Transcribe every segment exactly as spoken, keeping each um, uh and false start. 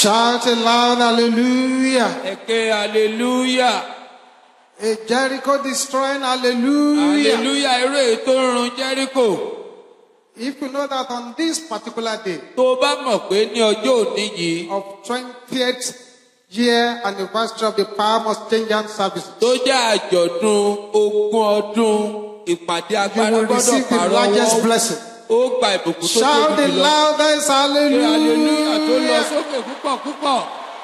Shout a loud hallelujah. Eke hallelujah. A Jericho destroying hallelujah. Hallelujah. Irú èyí tó ń run Jericho. If you know that on this particular day Tó bá mọ̀ pé ní ọjọ́ òní yìí of twentieth year anniversary of the Power Must Change Hands service, tó jẹ́ àjọ̀dún ogún ọdún ìpàdé you agbára will gbọ́dọ̀ receive the pààrọ̀ largest ọwọ́. blessing. Ó gba ìbùkún tó Shout tóbi the jùlọ. loudest Ṣé hallelujah tó lọ hallelujah. sókè púpọ̀ púpọ̀.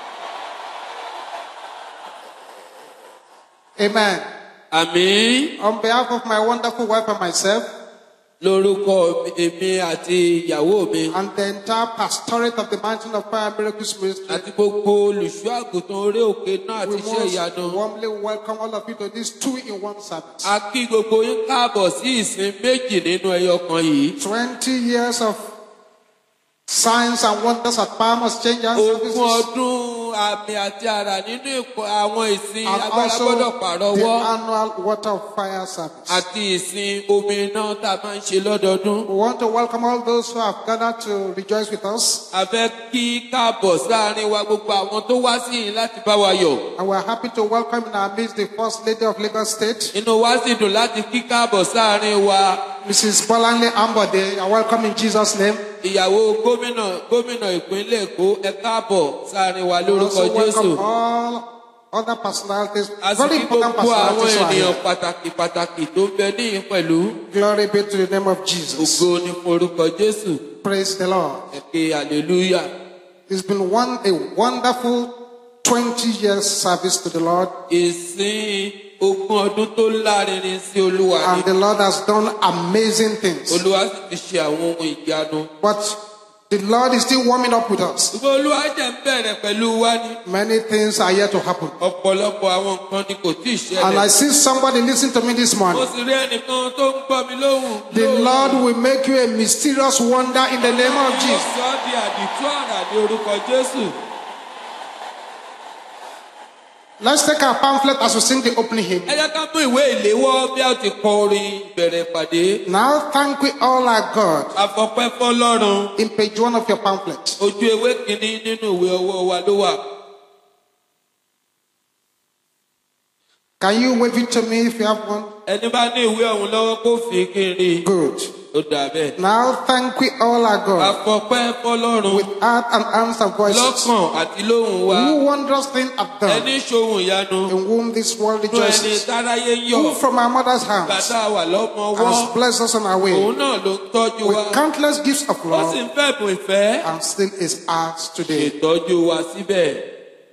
Amen. Àmín. On behalf of my wonderful wife and myself, Lórúkọ èmi àti ìyàwó mi and the entire pastorate of the Mountain of Fire and Miracles Ministry, àti gbogbo olùṣọ́ àgùntàn orí òkè náà we àti iṣẹ́ ìyanu. most warmly welcome all of you to this two-in-one service. A kí gbogbo yín káàbọ̀ sí ìsìn méjì nínú ẹyọ kan yìí. Twenty years of signs and wonders at Power Must Change Hands Ogún services, ọdún àmì àti àrà nínú ìkọ àwọn ìsìn and agbára also gbọ́dọ̀ pààrọ̀ the ọwọ́ annual Water of Fire service. àti ìsìn omi iná tá a máa ń ṣe lọ́dọọdún. We want to welcome all those who have gathered to rejoice with us, A fẹ́ kí káàbọ̀ sáàárín wa gbogbo àwọn tó wá sí yìí láti bá wa yọ̀. and we are happy to welcome in our midst the First Lady of Lagos State, Inú wa sì dùn láti kí káàbọ̀ sáàárín wa Missus Bolanle Ambode. You are welcome in Jesus' name. ìyàwó gómìnà gómìnà ìpínlẹ̀ Èkó. Ẹ káàbọ̀ sáàárín wa We lórúkọ also Jésù. welcome all other personalities, A sì very kí important gbogbo àwọn personalities who are ènìyàn here. pàtàkì pàtàkì tó ń bẹ níyìn pẹ̀lú. Glory be to the name of Jesus. Ògo ni fún orúkọ Jésù. Praise the Lord. Ẹ ké hallelujah. It's been one a wonderful twenty years service to the Lord, Ìsìn ogún ọdún tó lárinrin sí Olúwa ni. and the Lord has done amazing things. Olúwa sì ti ṣe àwọn ohun ìyanu. But the Lord is still warming up with us. Ṣùgbọ́n Olúwa jẹ́ ń bẹ̀rẹ̀ pẹ̀lú wa ni. Many things are yet to happen. Ọ̀pọ̀lọpọ̀ àwọn nǹkan ni kò tí ì And I ṣẹlẹ̀. see somebody listen to me this Mo morning. sì rí ẹnìkan tó ń gbọ́ mi lóhùn. The Lord will make you a mysterious wonder in the name of Ó Jesus. sọ ọ́ di àdìtú àrà ní orúkọ Jésù. Let's take our pamphlet as we sing the opening hymn. Ẹ jẹ́ ká mú ìwé ìléwọ́ bí a ti kọ orin ìbẹ̀rẹ̀ ìpàdé. Now thank we all our God. Àfọpẹ́ fọ́lọ́run. In page one of your pamphlet. Ojú ewé kìíní nínú ìwé ọwọ́ wa ló wà. Can you wave it to me if you have one? Ẹni bá ní ìwé ọ̀hún lọ́wọ́ kó fi kí n rí i. Good. Ó dà bẹ́ẹ̀. Now thank we all our God Àfọpẹ́ fọ́lọ́run. with heart and hands and voices. Lọ́kàn àti lóhùn wa. Who wondrous thing hath done, Ẹni ṣohun ìyanu. in whom this world Nú ẹni rejoices. táráyé ń Who yọ̀. from our mother's hands Bàtà wà lọ́mọ has wọ́. blessed us on our way Òun náà ló ń tọ́jú wa. with countless gifts of Ó sì love, ń fẹ̀bùn ìfẹ́. and still is ours today. Ìtọ́jú wa síbẹ̀.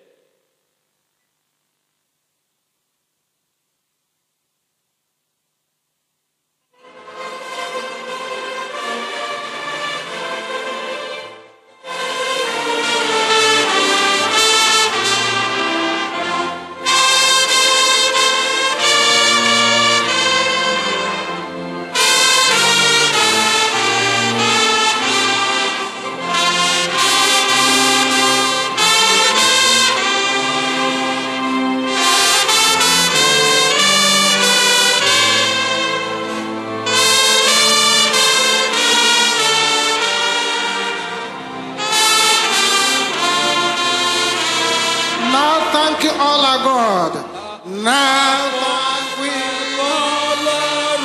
Now thank you all our God. Now thank we Ọlọ́run.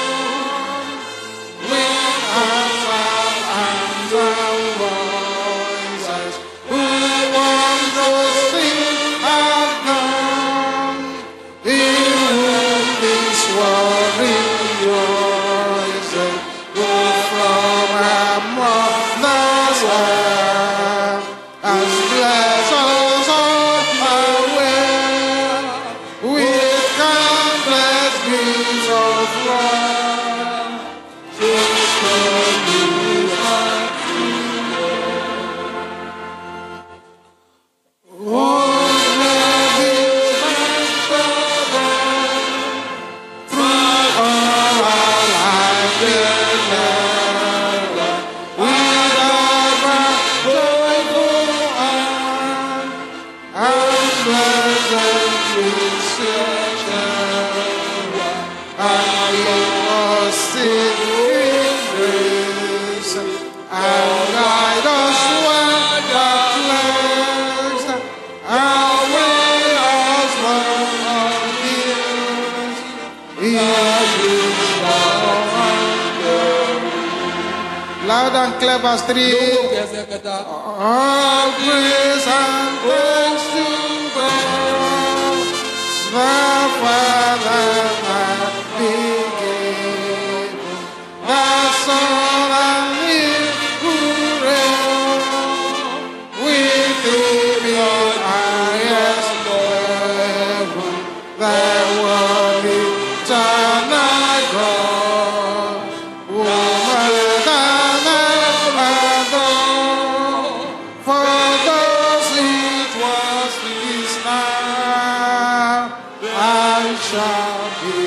with hearts and hands and voices. Who wondrous things hath done, in whom this world rejoices. Who from our mother's womb has blessed us on our way with countless gifts of love. Just for you and oh, love is through all our life will never without our joyful heart and pleasant Savior, and you must sing in grace and guide us when the Loud and clear, verse three. lówó kẹsẹ̀ kẹta. All praise and thanks to God, the Father that began, the Son and Him who reigns with Him in highest heaven, the world eternal God, woman than adore, for those it was is now, I shall be.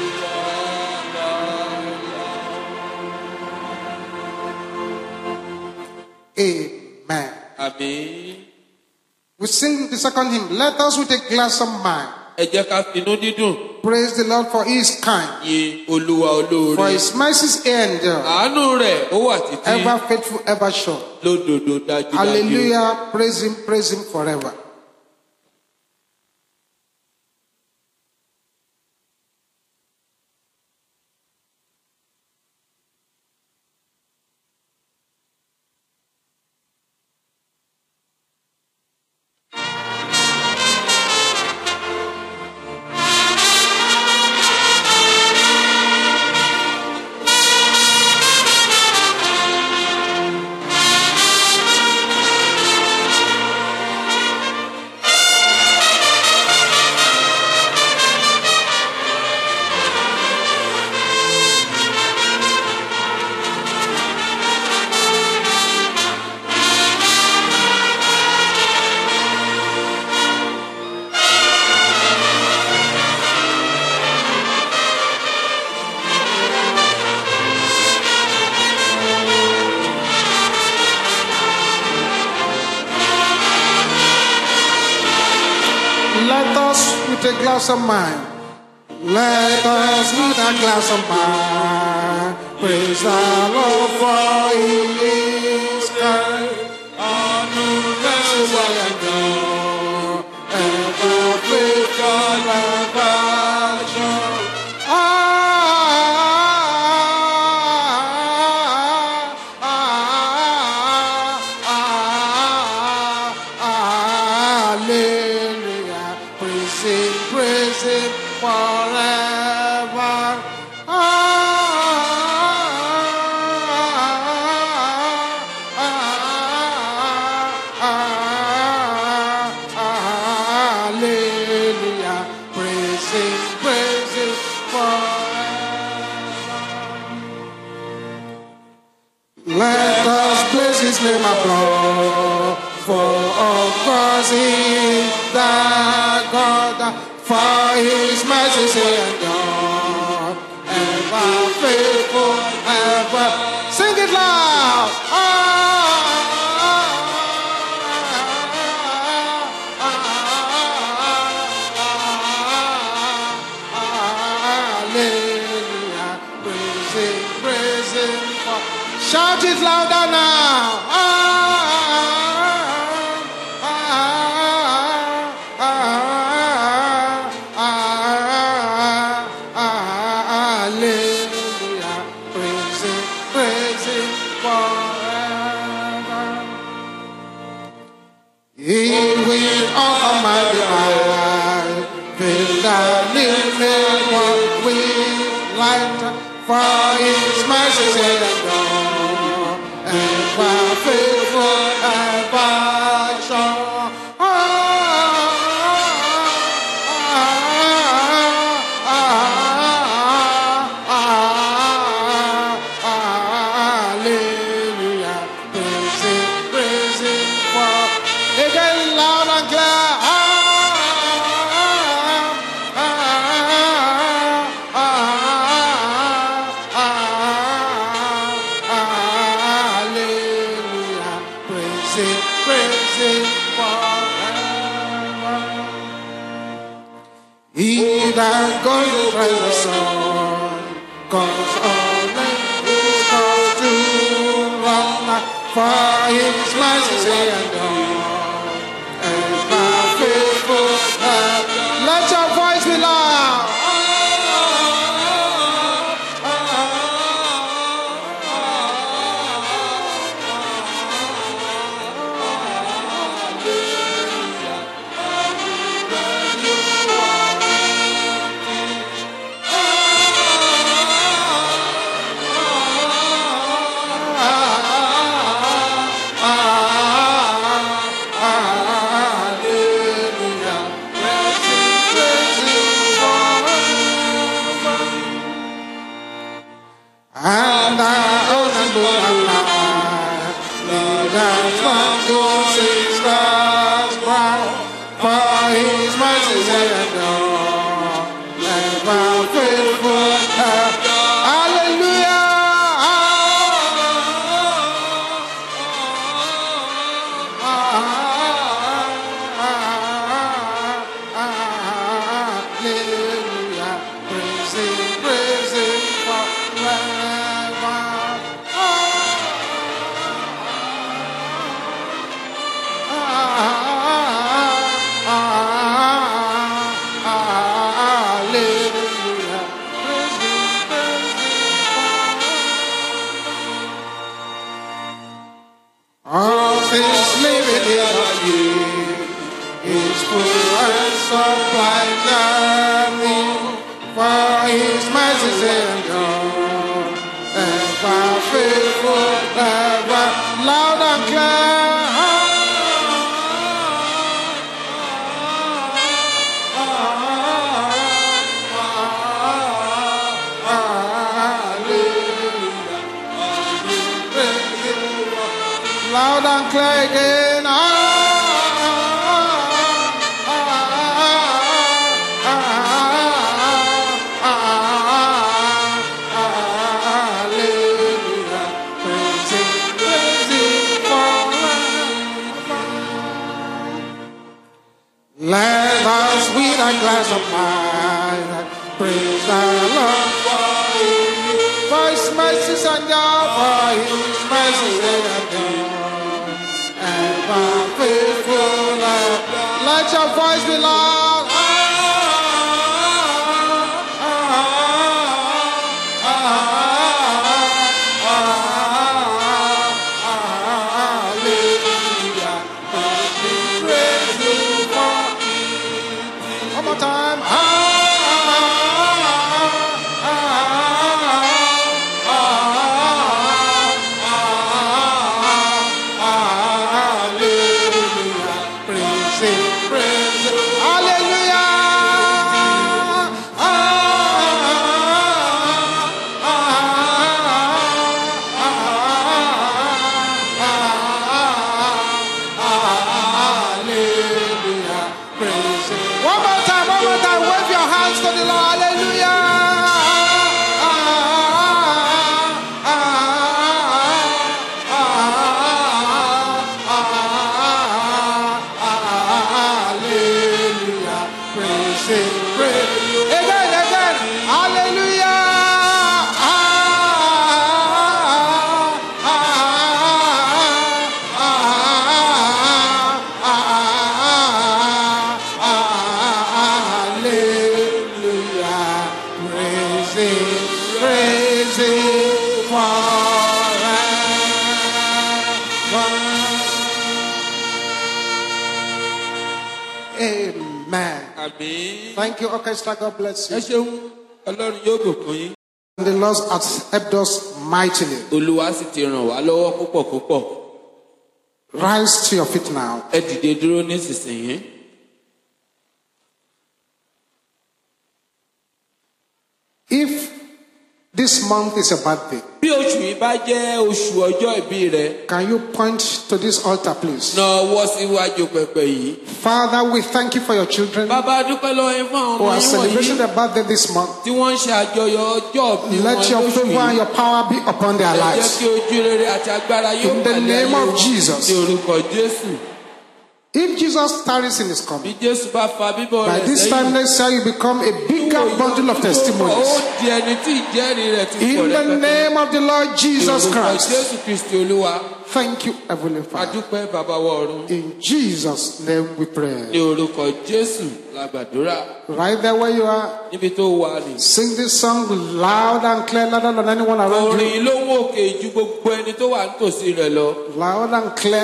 Amen. Àmín. We sing the second hymn. Let us with a glass of wine Ẹ jẹ́ ká finú dídùn praise the Lord for He is kind, yin Olúwa olóore. for His mercies endure, Àánú rẹ̀ ó wà títí ever faithful, ever sure. lódodo dájúdájú. Hallelujah. Praise Him, praise Him forever. Let us with a glass of wine. Let us with a glass of wine. Praise the Lord for He is kind. Mercy and God, ever faithful, ever sure. Ah, ah, ah, ah, ah, hallelujah. Praise Him, praise Him forever. Ah, ah, ah, ah, hallelujah. Praise Him, praise Him forever. Let us praise His name above, for of course He is the God, for His mercies endure, ever faithful, ever. Sing it loud. Ah, ah, ah, hallelujah. Praise Him, praise Him. Shout it louder now. Ah, ah, ah, ah, ah, hallelujah. Praise Him, praise Him forever. He will honor my life, fill the living one with light, for His mercies endure, ever faithful, ever sure. Ah, ah, ah, ah, ah, hallelujah. Praise Him, praise Him for. Again, loud and clear. Ah, ah, ah, ah, ah, hallelujah. Praise Him, praise Him forever. He that goes to praise the Son, cause all names comes to run, for His mercies endure, ever faithful. Let your voice be loud. Ah, ah, ah, is living in you. His full and supply me, for His mercies endure. Ever faithful, ever loud and clear. Loud and clear again. Ah, ah, ah, ah, ah, ah, hallelujah. Praise Him, praise Him forever. Let us with a glass of wine praise the Lord for His mercies and God for His mercies and ever faithful. Let your voice be loud. Ah, ah, ah, ah, hallelujah. Praise Him for it. One more time. Ah, thank you, orchestra. God bless you. And the Lord has helped us mightily. Rise to your feet now. If this month is a birthday, can you point to this altar, please? Father, we thank you for your children who are celebrating their birthday this month. Let your favor and your power be upon their lives. In the name of Jesus. If Jesus tarries in His coming, by this time next year you become a bigger bundle of testimonies. In the name of the Lord Jesus Christ. Thank you, Heavenly Father. In Jesus' name we pray. Right there where you are, sing this song loud and clear, louder than anyone around you. Loud and clear.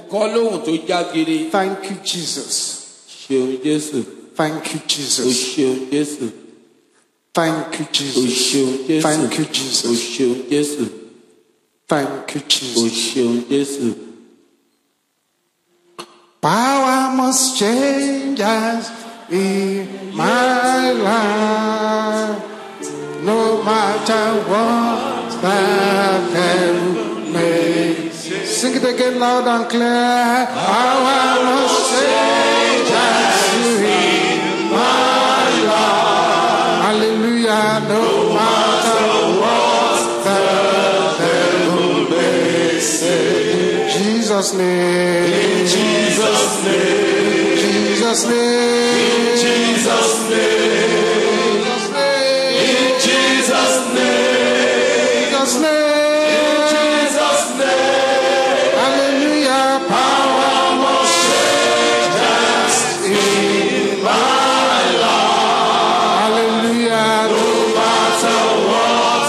Thank you, Jesus. Thank you, Jesus. Thank you, Jesus. Thank you, Jesus. Thank you, Jesus. Power must change us in my life, no matter what the devil may. Sing it again loud and clear. Power must change us in my life. Hallelujah, no matter what the devil may say. In Jesus' name. In Jesus' name. Jesus' name. In Jesus' name. In Jesus' name. Jesus' name.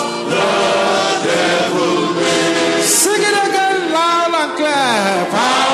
Power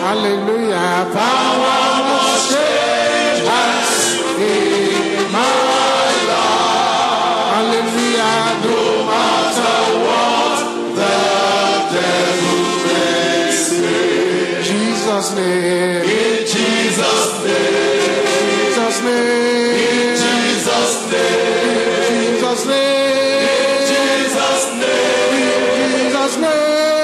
Hallelujah. Power must change hands in my life. Hallelujah. No matter what the devil may say. Jesus' name. In Jesus' name. Jesus' name. In Jesus' name. Jesus' name. Jesus' name. Jesus' name.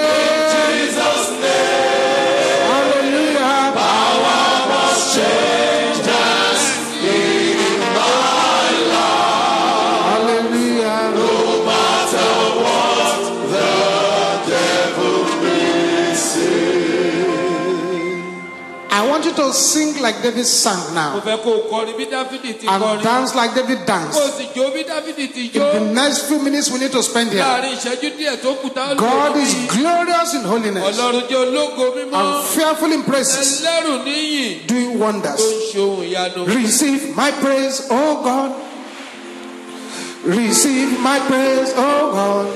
To sing like David sang now and dance like David danced. In the next few minutes we need to spend here. God is glorious in holiness and fearful in praises, doing wonders. Receive my praise, oh God. Receive my praise, oh God.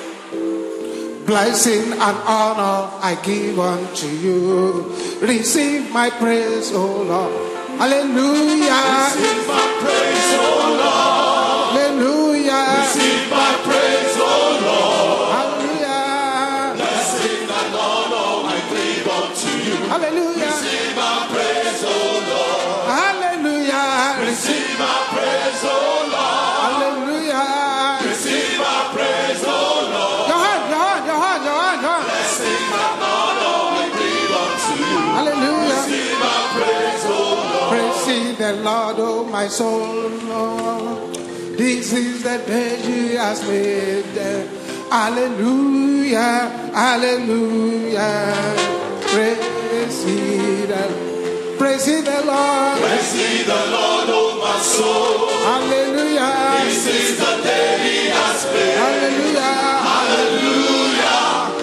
Blessing and honor I give unto you. Receive my praise, oh Lord. Hallelujah. Receive my praise, oh Lord. Hallelujah. Receive my praise, oh Lord. Hallelujah. Blessing and honor I give unto you. Hallelujah. Receive my praise, oh Lord. Hallelujah. Receive my praise, oh Lord. Hallelujah. Receive my praise, oh Lord. Your hand, your hand, your hand, your hand, your hand. Blessing and honor I give unto you. Hallelujah. Receive my praise, oh Lord. Praise the Lord, oh my soul. This is the day He has made. Hallelujah, hallelujah. Praise He the, praise He the Lord. Praise ye the Lord, oh my soul. Hallelujah. This is the day He has made. Hallelujah. Hallelujah,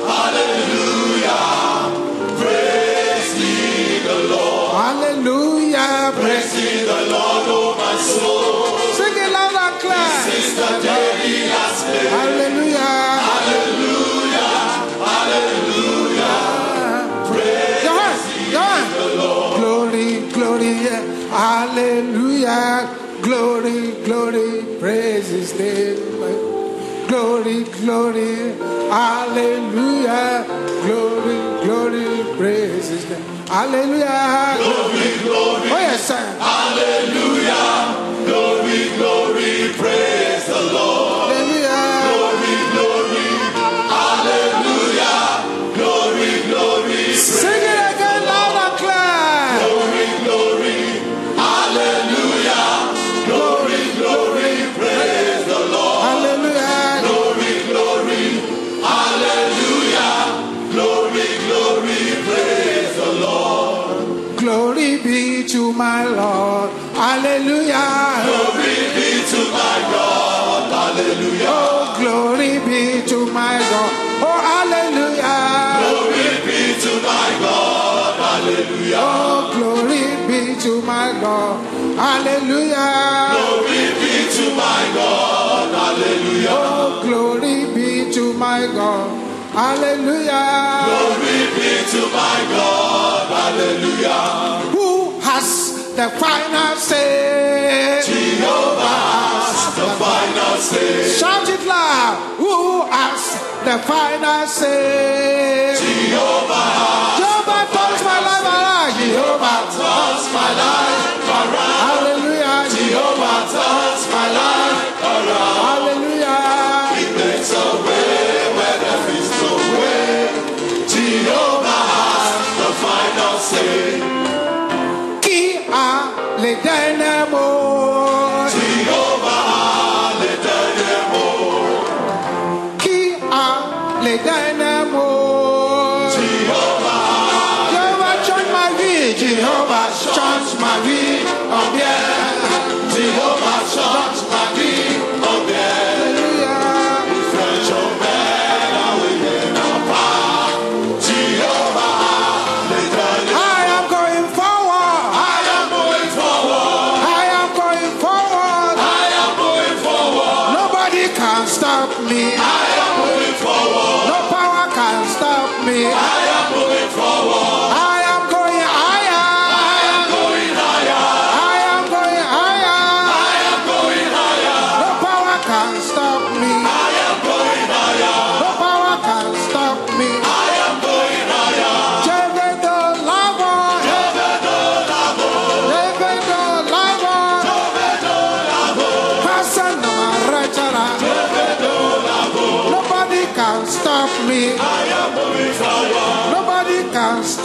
hallelujah. Praise ye the Lord. Hallelujah. Praise ye the Lord, oh my soul. Sing it loud and clear. This is the day He has made. Hallelujah. Hallelujah, hallelujah. Praise Your hand, your hand. the Lord. Glory, glory, hallelujah. Glory, glory, praise His name. Glory, glory, hallelujah. Glory, glory, praise His name. Hallelujah. Glory, glory. Oh yes, sir. Hallelujah. Glory, glory, praise the Lord. Hallelujah. Glory, glory. Hallelujah. Glory, glory. Sing it again loud and clear. Glory, glory. Hallelujah. Glory, glory, praise the Lord. Hallelujah. Glory, glory. Hallelujah. Glory, glory, praise the Lord. Glory be to my Lord. Hallelujah. Glory be to my God. Hallelujah. Oh, glory be to my God. Oh, hallelujah. Glory be to my God. Hallelujah. Oh, glory be to my God. Hallelujah. Glory be to my God. Hallelujah. Oh, glory be to my God. Hallelujah. Glory be to my God. Hallelujah. Who has the final say? Jehovah has the final say. Shout it loud. Who has the final say? Jehovah has. Jehovah turns my life around. Jehovah turns my life around. Hallelujah. Jehovah turns my life around. Hallelujah. He makes a way where there is no way. Jehovah has the final say. Qui a les derniers mots? Jehovah a les derniers mots. Qui a les derniers mots? Jehovah Jehovah change ma vie. Jehovah change ma vie en bien. Jehovah change ma vie en bien. Hallelujah. French au bel, ah oui, il n'a pas. Jehovah a les derniers mots. I am going forward. I am going forward.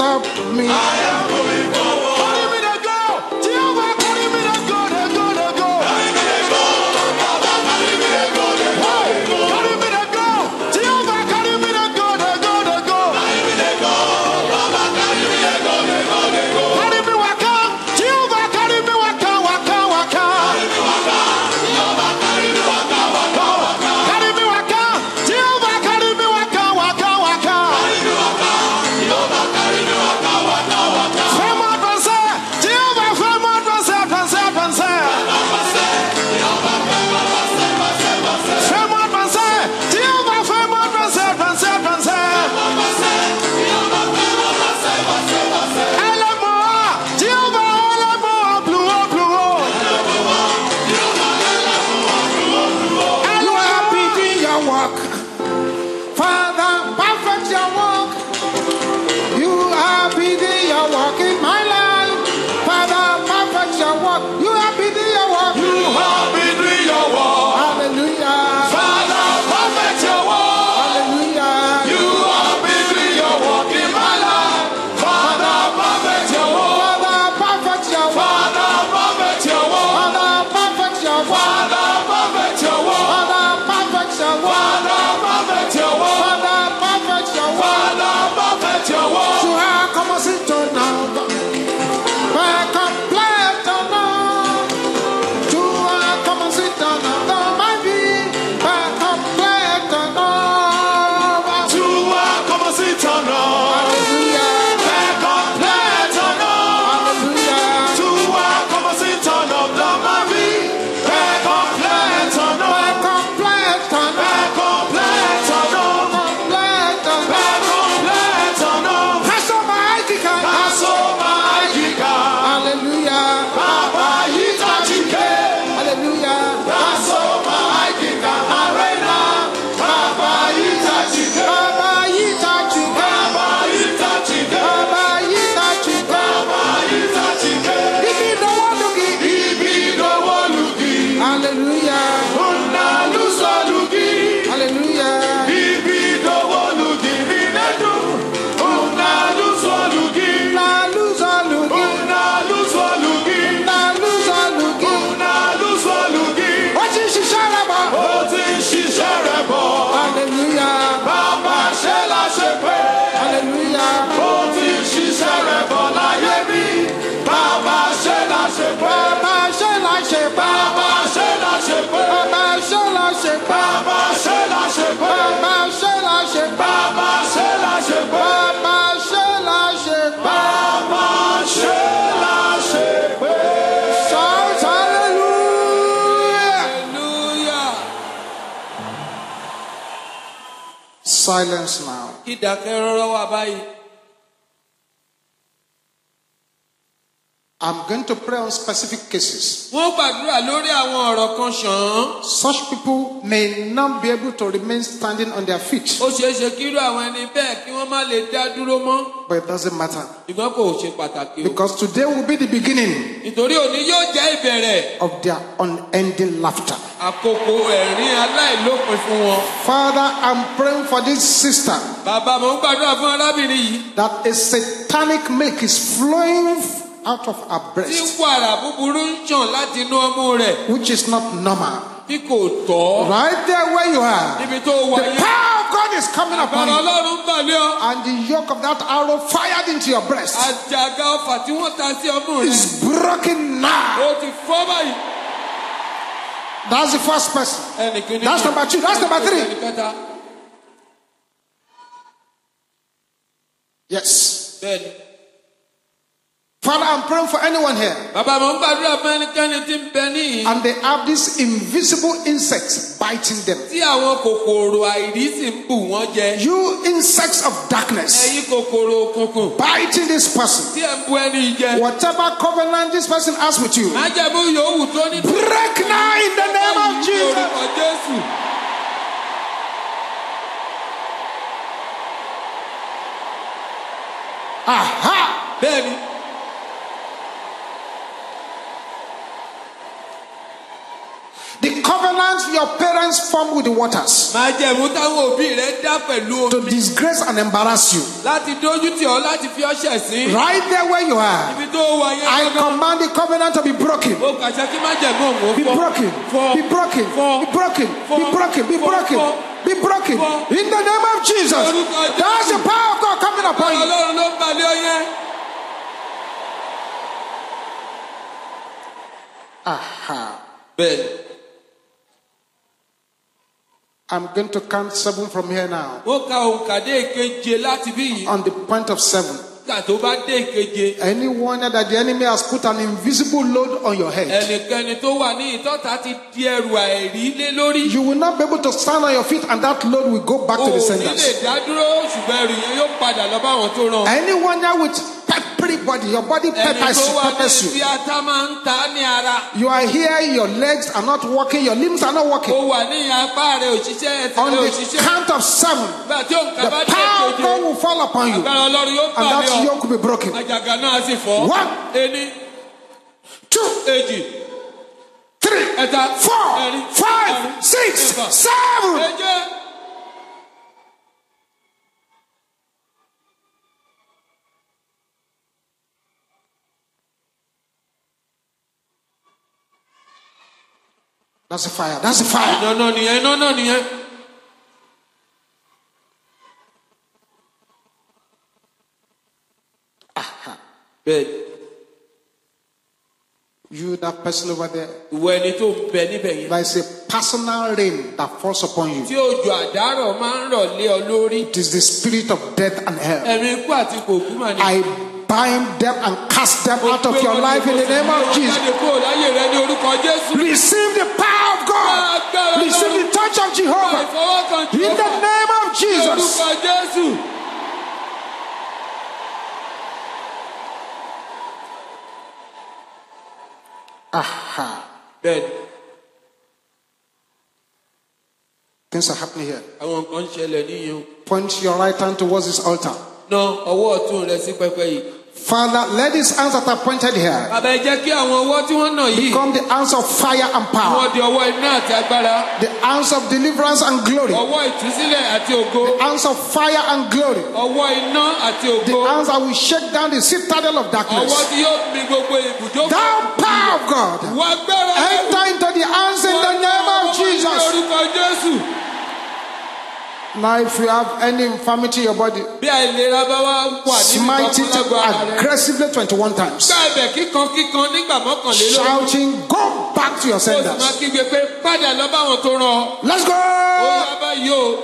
help me. I am moving forward. Carry me to go. Jehovah, carry me to go, to go, to go. Carry me to go. Baba, carry me to go, to go, to go. Carry me to go. Jehovah, carry me to go, to go, to go. Carry me to go. Baba, carry me to go, to go, to go. Carry me waka. Jehovah, carry me waka, waka, waka. Carry me waka. Baba, carry me waka, waka, waka. Carry me waka. Jehovah, carry me waka, waka, waka. Carry me waka. Baba, carry me waka, waka, waka. Fais-moi avancer. Jehovah, fais-moi avancer, avancer, avancer. Fais-moi avancer. Jehovah, fais-moi avancer, avancer, avancer. Élève-moi. Jehovah, élève-moi plus haut, plus haut. You are busy your work. Father, perfect your work. You are busy your work in my life. Father, perfect your work. You are busy your work. You have been doing your work. Hallelujah. Father, perfect your work. Hallelujah. You have been doing your work in my life. Father, perfect your work. Father, perfect your work. Father, perfect your work. Father, perfect your work. Father, perfect your work. Father, perfect your work. Father, perfect your work. Father, perfect your work. Father, perfect your work. Tu as commencé ton œuvre. Fais complète ton œuvre. Tu as commencé ton œuvre dans ma vie. Fais complète ton œuvre. Tu as commencé ton œuvre. Hallelujah. Fais complète ton œuvre. Hallelujah. Tu as commencé ton œuvre dans ma vie. Fais complète ton Fais œuvre. complète ton œuvre. Fais complète ton œuvre. Complète ton œuvre. Fais complète ton œuvre. Kasoma Aikika. Asoma Ajika. Hallelujah. Baba Itachike. Hallelujah. Asoma Ajika. Arena. Baba Itachike. Baba Itachuka. Baba Itachike. Baba Itachuka. Baba Itachike. Ibi no walugi. Ibi dowo lugi. Hallelujah. Una luso lugi. Hallelujah. Ibi dowo lugi. Rinedu. Una luso lugi. Na luzo lugi. Una luso lugi. Na luzo lugi. Una luso lugi. Ó ti ṣiṣẹ́ rẹ̀ bọ̀. Ó ti ń ṣiṣẹ́ rẹ̀ bọ̀. Hallelujah. Bàbá ṣe la ṣe pé. Hallelujah. Ó ti ń ṣiṣẹ́ rẹ̀ bọ̀ láyé mi. Bàbá ṣe la ṣe pé. Bàbá ṣe la ṣe pa. Bàbá ṣe la ṣe pé. Bàbá ṣe la ṣe pa. Bàbá ṣe la ṣe pé. Bàbá ṣe la ṣe pa. Bàbá ṣe la ṣe pé. Bàbá ṣe la ṣe pa. Bàbá ṣe la ṣe pé. Shout hallelujah. hallelujah. Silence now. Kí ìdákẹ́ rọ́rọ́ wà báyìí. I'm going to pray on specific cases. Wọ́n gbàdúrà lórí àwọn ọ̀rọ̀ kan ṣàn-án. Such people may not be able to remain standing on their feet, Ó ṣeé ṣe kí irú àwọn ẹni bẹ́ẹ̀ kí wọ́n má lè dá dúró mọ́. but it doesn't matter. Ṣùgbọ́n kò ṣe pàtàkì o. Because today will be the beginning Nítorí òní yóò jẹ́ ìbẹ̀rẹ̀ of their unending laughter. àkókò ẹ̀rín aláìlópin fún wọn. Father, I'm praying for this sister Bàbá mo ń gbàdúrà fún arábìnrin yìí that a satanic milk is flowing out of her tí breast, wàrà búburú ń ṣàn láti inú ọmú rẹ̀ which is not normal. tí kò tọ́. Right there where you are, Níbi tó wà the yẹn, power of God is coming upon àgbàrá you, Ọlọ́run ń bà lé ọ. and the yoke of that arrow fired into your breast Àjàgà ọfà tí wọ́n ta sí ọmú rẹ̀ is broken now. ó ti fọ́ báyìí. That's the first person. Ẹnì kìíní That's number two. That's number three. Ẹnì kẹta. Yes. Bẹ́ẹ̀ni. Father, I'm praying for anyone here, Bàbá mo ń gbàdúrà fún ẹnikẹ́ni tí ń bẹ níyìn. and they have these invisible insects biting them. Tí àwọn kòkòrò àìrí sì ń bù wọ́n jẹ. You insects of darkness Ẹ̀yin kòkòrò òkùnkùn biting this person. tí ẹ̀ ń bu ẹni yìí jẹ. Whatever covenant this person has with you, Májẹ̀mú yòówù tó ní. break now in the name of Jesus. Orúkọ Jésù. Aha! Bẹ́ẹ̀ni. The covenant you your parents formed with the waters Májẹ̀mú táwọn òbí rẹ̀ dá pẹ̀lú to omi. disgrace and embarrass you. Láti dójú tì ọ́ láti fi ọ́ ṣẹ̀sín. Right there where you are, Ibi tó wà yẹn I gangan. command the covenant to be broken. Mo kàṣẹ kí májẹ̀mú òun ó Be fọ́. broken. Fọ́. Be broken. Fọ́. Be broken. Be Fọ́. broken. Be Fọ́. broken. Fọ́. Be broken. Fọ́. In the name of Jesus. Orúkọ Jésù. That's the power of God coming upon you. Ọlọ́run ló ń balẹ̀ ọ yẹn. Aha. Bẹ́ẹ̀ni. I'm going to count seven from here now. Ó ka òǹkà dé ìkeje láti bí yìí. On the point of seven. Nígbà tó bá dé ìkeje. Anyone that the enemy has put an invisible load on your head, Ẹnikẹ́ni tó wà ní ìtọ́ta ti di ẹrù àìrí lé lórí. you will not be able to stand on your feet, and that load will go back to the O ò ní lè senders. dá dúró ṣùgbọ́n ẹrù yẹn yóò padà lọ bá àwọn tó ràn. Anyone that with peppery body, your body Ẹni peppers, tó wà ní peppers ibi you. ata máa ń ta ní ara. You are here, your legs are not working, your limbs are not Ó working. wà ní apá rẹ̀ òṣìṣẹ́ ẹsẹ̀ On rẹ̀ the òṣìṣẹ́. count of seven, Nígbà tí òǹkà the bá dé power of ìkeje. God will fall upon you, Agbára Ọlọ́run yóò and bà lé that ọ. yoke will be broken. Àjàgà náà sì fọ́. One. Ení, Two, èjì, three, ẹ̀ta, four, ẹ̀rin, five, àrún, six, ẹ̀fà, seven. méje. That's the fire. That's the fire. Iná náà nìyẹn, iná náà nìyẹn. Bẹ́ẹ̀ni, You, that person over there, ìwọ ẹni tó ń bẹ níbẹ̀ yẹn. there is a personal rain that falls upon Tí you. òjò àdárọ̀ máa ń rọ̀ lé ọ lórí. It is the spirit of death and hell. Ẹ̀mí ikú àti kòkú mà ní. I bind them and cast them out of your life in the name of Jesus. Jáde kúrò láyé rẹ ní orúkọ Jésù. Receive the power of God. Receive the touch of Jehovah. Ìfọwọ́kàn In the name of ní Jesus. orúkọ Jésù. Aha. Bẹ́ẹ̀ni, Things are happening here. àwọn nǹkan ń ṣẹlẹ̀ níyẹn o. Point your right hand towards this altar. Na ọwọ́ ọ̀tún rẹ sí pẹpẹ yìí. Father, let these hands that are pointed here Bàbá ẹ jẹ́ kí àwọn ọwọ́ tí wọ́n nà yìí. become the hands of fire and power, Wọ́n di ọwọ́ iná àti agbára. the hands of deliverance and glory, Ọwọ́ ìtúsílẹ̀ àti ògo. the hands of fire and glory, Ọwọ́ iná àti the ògo. hands that will shake down the citadel of Ọwọ́ darkness. tí yóò mi gbogbo ibùdó. Thou power of God, Wọ́n agbára rẹ. enter into the hands in the name of Ní Jesus. orúkọ Jésù. Now, if you have any infirmity in your body, Bí àìlera bá wá wà níbi smite it lágbo ara rẹ. aggressively twenty-one times, Gbá ẹ̀bẹ̀ kíkan kíkan nígbà mọ́kànlélógún. shouting, "Go back to your Ó sì máa senders." kígbe pé padà lọ bá wọn tó rán ọ. Let's Ó go. yá báyìí o.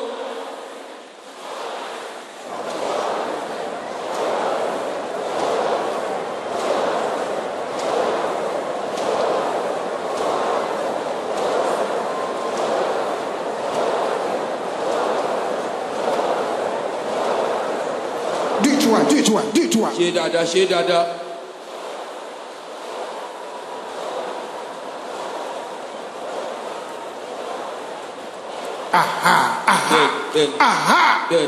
Do it one, do it one, do it one. Ṣé dáadáa, ṣé dáadáa. Aha, aha, Bẹ́ẹ̀ni, aha, bẹ́ẹ̀ni,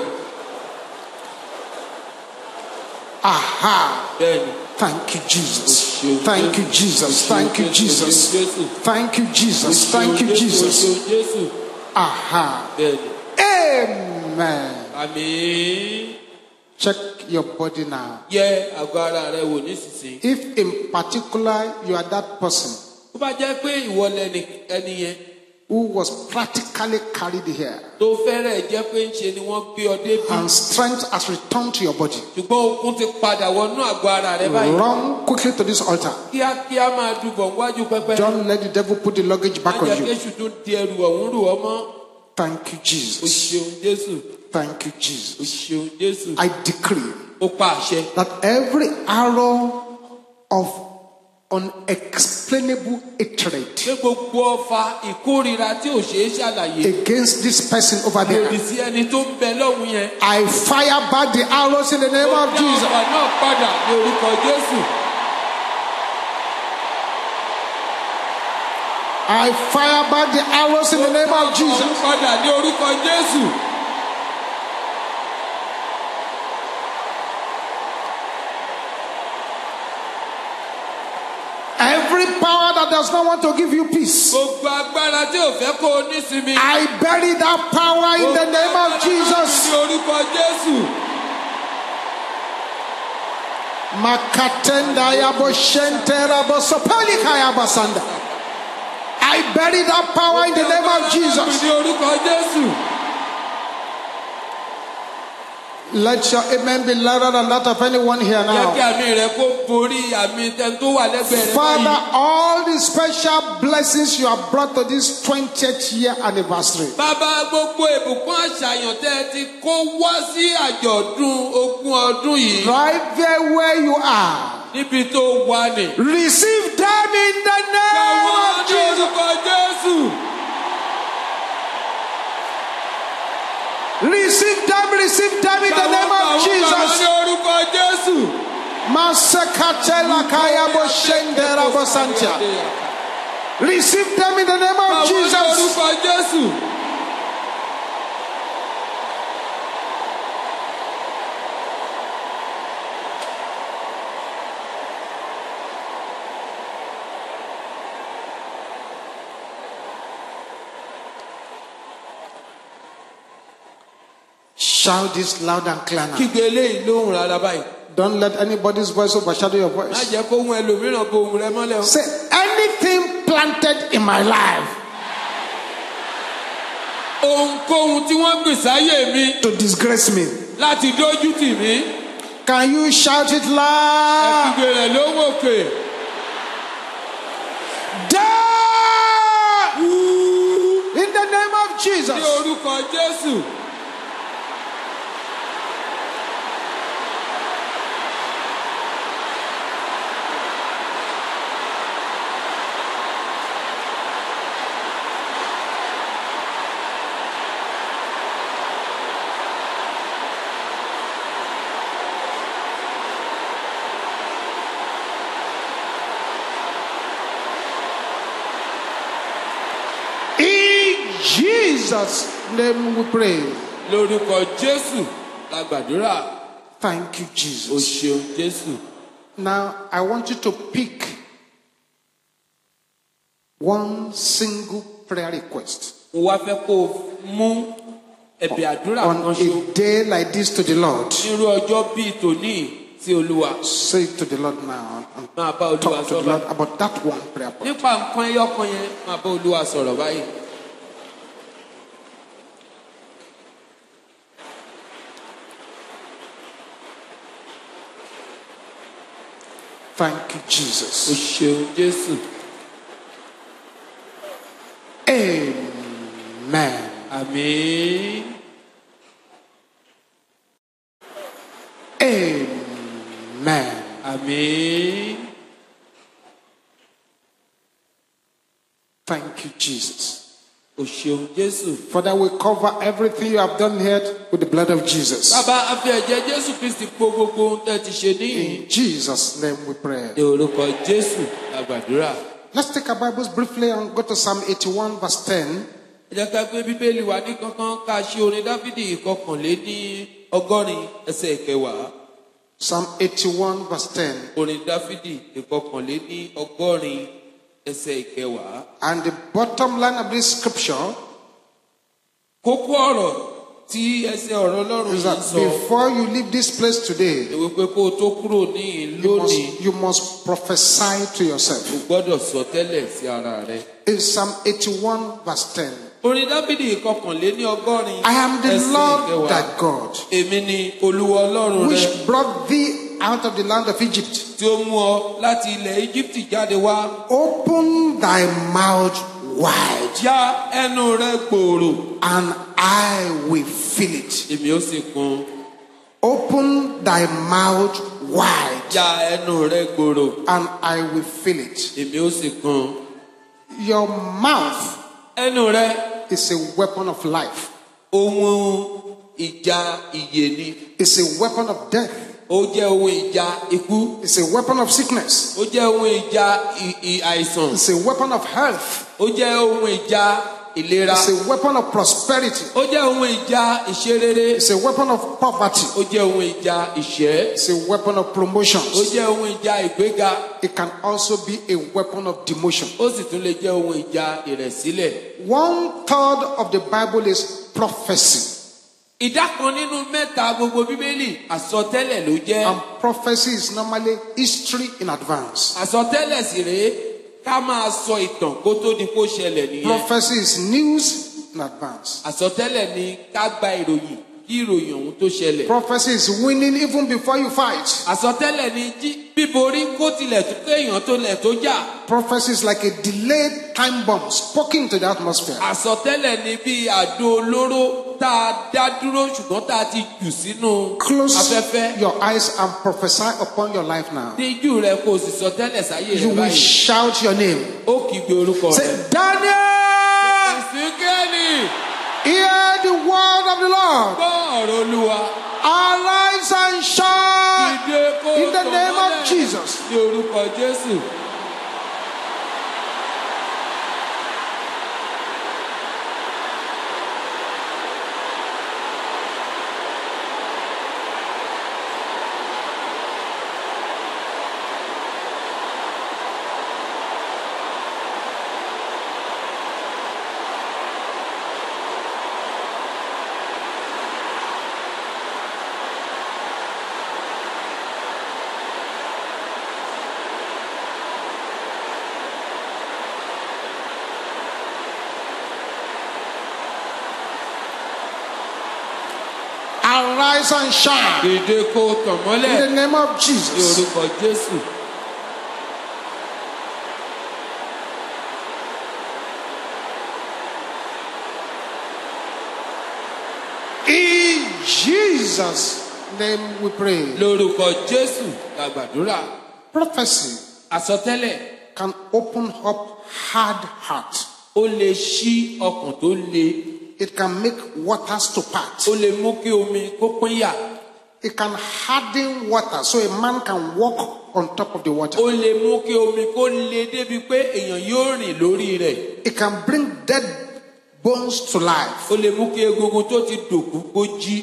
aha. bẹ́ẹ̀ni. Thank you, Jesus. Thank you, Jesus. Thank you, Jesus. Thank you, Jesus. Thank you, Jesus. Jésù. Aha. Bẹ́ẹ̀ni. Amen. Àmín. Check your body now. Yẹ àgọ́ ara rẹ wò nísinsìnyí. If in particular you are that person Ó bá jẹ́ pé ìwọ lẹni ẹni yẹn who was practically carried here tó fẹ́rẹ̀ jẹ́ pé ń ṣe ni wọ́n gbé ọ débi. and strength has returned to your body, Ṣùgbọ́n okun ti padà wọnú àgọ́ ara rẹ báyìí. run quickly to this altar. Kíákíá máa dùbọ̀ níwájú pẹpẹ. Don't let the devil put the luggage back on you. Ajẹ́kẹ́sù tún di ẹrù ọ̀hún rù ọmọ. Thank you, O Jesus. ṣeun Jésù. Thank you, O Jesus. ṣeun Jésù. I decree Ó pa àṣẹ. that every arrow of unexplainable hatred Pé gbogbo ọfà ìkórira tí ò ṣeé ṣàlàyé. against this person over Lòdì there, sí ẹni tó ń bẹ lọ́hùn yẹn. I fire back the arrows in the name of Ó dá Jesus. ọfà náà padà ní orúkọ Jésù. I fire back the arrows in the name of Ó Jesus. padà ní orúkọ Jésù. Every power that does not want to give you peace, Gbogbo agbára tí ò fẹ́ kó o nísinmi. I bury that power in the name of Jesus. Ní orúkọ Jésù. Makatenda yabo shentera bosopelika yabasanda. I bury that power in the name of Jesus. Ní orúkọ Jésù. Let your amen be louder than that of anyone here Jẹ́ kí now. àmì rẹ kó borí àmì tẹni tó wà lẹ́gbẹ̀ẹ́ rẹ Father, báyìí. all the special blessings you have brought to this twentieth year anniversary, Bàbá gbogbo ìbùkún àṣàyàn tẹ́ ẹ ti kó wá sí àjọ̀dún ogún ọdún yìí. right there where you are, Níbi tó wà ní. receive them in the name Káwọn of ní Jesus. orúkọ Jésù. Receive them, receive them in the name of Káwọn ní Jesus. orúkọ Jésù. Masekatela kaya boshendera bosantia. Receive them in the name of Káwọn ní Jesus. orúkọ Jésù. Shout this loud and clear now. Kígbe eléyìí lóhùn rárá báyìí. Don't let anybody's voice overshadow your Má voice. jẹ́ kó hun ẹlòmíràn bo ohùn rẹ mọ́lẹ̀ o. Say anything planted in my life Ohunkóhun tí wọ́n gbìn sáyé mi to disgrace me. láti dójú tì mí. Can you shout it Ẹ loud? kígbe rẹ̀ lóhùn òkè. Die! In the name of Ní Jesus. orúkọ Jésù. In Jesus' name we pray. Lórúkọ Jésù la gbàdúrà. Thank you, O Jesus. ṣeun Jésù. Now, I want you to pick one single prayer request Mo wá fẹ́ kó o mú ẹ̀bẹ̀ àdúrà on kan ṣo. a day like this to the Lord. Nírú ọjọ́ bíi tòní sí Olúwa. Say it to the Lord now and Máa bá Olúwa talk to the sọ̀rọ̀. Lord about that one prayer point. Nípa nǹkan ẹyọ kan yẹn, máa bá Olúwa sọ̀rọ̀ báyìí. Thank you, O Jesus. ṣeun Jésù. Amen. Àmín. Amen. Àmín. Thank you, Jesus. O ṣeun Jésù. Father, we cover everything you have done here with the blood of Jesus. Bàbá a fi ẹ̀jẹ̀ Jésù Kristi po gbogbo ohun tẹ́ ti ṣe níyìn. In Jesus' name we pray. Ní orúkọ Jésù la gbàdúrà. Let's take our Bibles briefly and go to Psalm eighty-one, verse ten. Ẹ jẹ́ ká gbé Bíbélì wa ní kankan ká ṣe orin Dáfídì ìkọkànléní ọgọ́rin ẹsẹ̀ ìkẹwàá. Psalm eighty-one, verse ten. Orin Dáfídì ìkọkànléní ọgọ́rin ẹsẹ̀ ìkẹwàá. And the bottom line of this scripture Kókó ọ̀rọ̀ tí ẹsẹ̀ ọ̀rọ̀ Ọlọ́run is yìí that sọ. before you leave this place today, Ìwé pé kó o tó kúrò ní you lónìí, must, you must prophesy to yourself. o gbọ́dọ̀ sọ tẹ́lẹ̀ sí ara rẹ. In Psalm eighty-one, verse ten. Orin Dáfídì ìkọkànléní ọgọ́rin I am the ẹsẹ̀ Lord ìkẹwàá. thy God, Èmi ni Olúwa Ọlọ́run rẹ which brought thee out of the land of Egypt. tí ó mú ọ láti ilẹ̀ Íjíbítì jáde wá. Open thy mouth wide, Já ẹnu rẹ gbòòrò, and I will fill it. èmi ó sì kún. Open thy mouth wide, Já ẹnu rẹ gbòòrò, and I will fill it. èmi ó sì kún. Your mouth Ẹnu rẹ is a weapon of life. ohun ìjà ìyè ni. It's a weapon of death. Ó jẹ́ ohun ìjà ikú. It's a weapon of sickness. Ó jẹ́ ohun ìjà ì- ì- àìsàn. It's a weapon of health. Ó jẹ́ ohun ìjà ìlera. It's a weapon of prosperity. Ó jẹ́ ohun ìjà ìṣerere. It's a weapon of poverty. Ó jẹ́ ohun ìjà ìṣẹ́. It's a weapon of promotions. Ó jẹ́ ohun ìjà ìgbéga. It can also be a weapon of demotion. Ó sì tún lè jẹ́ ohun ìjà ìrẹ̀sílẹ̀. One third of the Bible is prophecy. Ìdá kan nínú mẹ́ta gbogbo Bíbélì àsọtẹ́lẹ̀ ló jẹ́. And prophecy is normally history in advance. Àsọtẹ́lẹ̀ sì rèé ká máa sọ ìtàn kó tó di kó ṣẹlẹ̀ nìyẹn. Prophecy is news in advance. Àsọtẹ́lẹ̀ ni ká gba ìròyìn kí ìròyìn ọ̀hún tó ṣẹlẹ̀. Prophecy is winning even before you fight. Àsọtẹ́lẹ̀ ni jí bíborí kó tilẹ̀ tó kéèyàn tó lẹ̀ tó jà. Prophecy is like a delayed time bomb spoken into the atmosphere. Àsọtẹ́lẹ̀ ni bí àdó olóró tá a dá dúró ṣùgbọ́n tá a ti jù sínú Close afẹ́fẹ́. your eyes and prophesy upon your life now. Díjú rẹ kò sì sọtẹ́lẹ̀ sáyé You rẹ will báyìí. shout your name. Ó kígbe orúkọ Say, rẹ. Daniel, Ìsíkẹ́lì hear the word of the Lord. gbọ́ ọ̀rọ̀ Olúwa. Arise and shine Dìde kó in the tàn name mọ́lẹ̀ of Jesus. ní orúkọ Jésù. Arise and shine Dìde kó tàn in mọ́lẹ̀ the name of ní Jesus. orúkọ Jésù. In Jesus' name we pray. Lórúkọ Jésù la gbàdúrà. Prophecy Àsọtẹ́lẹ̀ can open up hard heart. ó lè ṣí ọkàn tó le. It can make waters to part. Ó lè mú kí omi kó pínyà. It can harden water so a man can walk on top of the water. Ó lè mú kí omi kó le débi pé èèyàn yóò rìn lórí rẹ̀. It can bring dead bones to life. Ó lè mú kí egungun tó ti dòkú kó jí.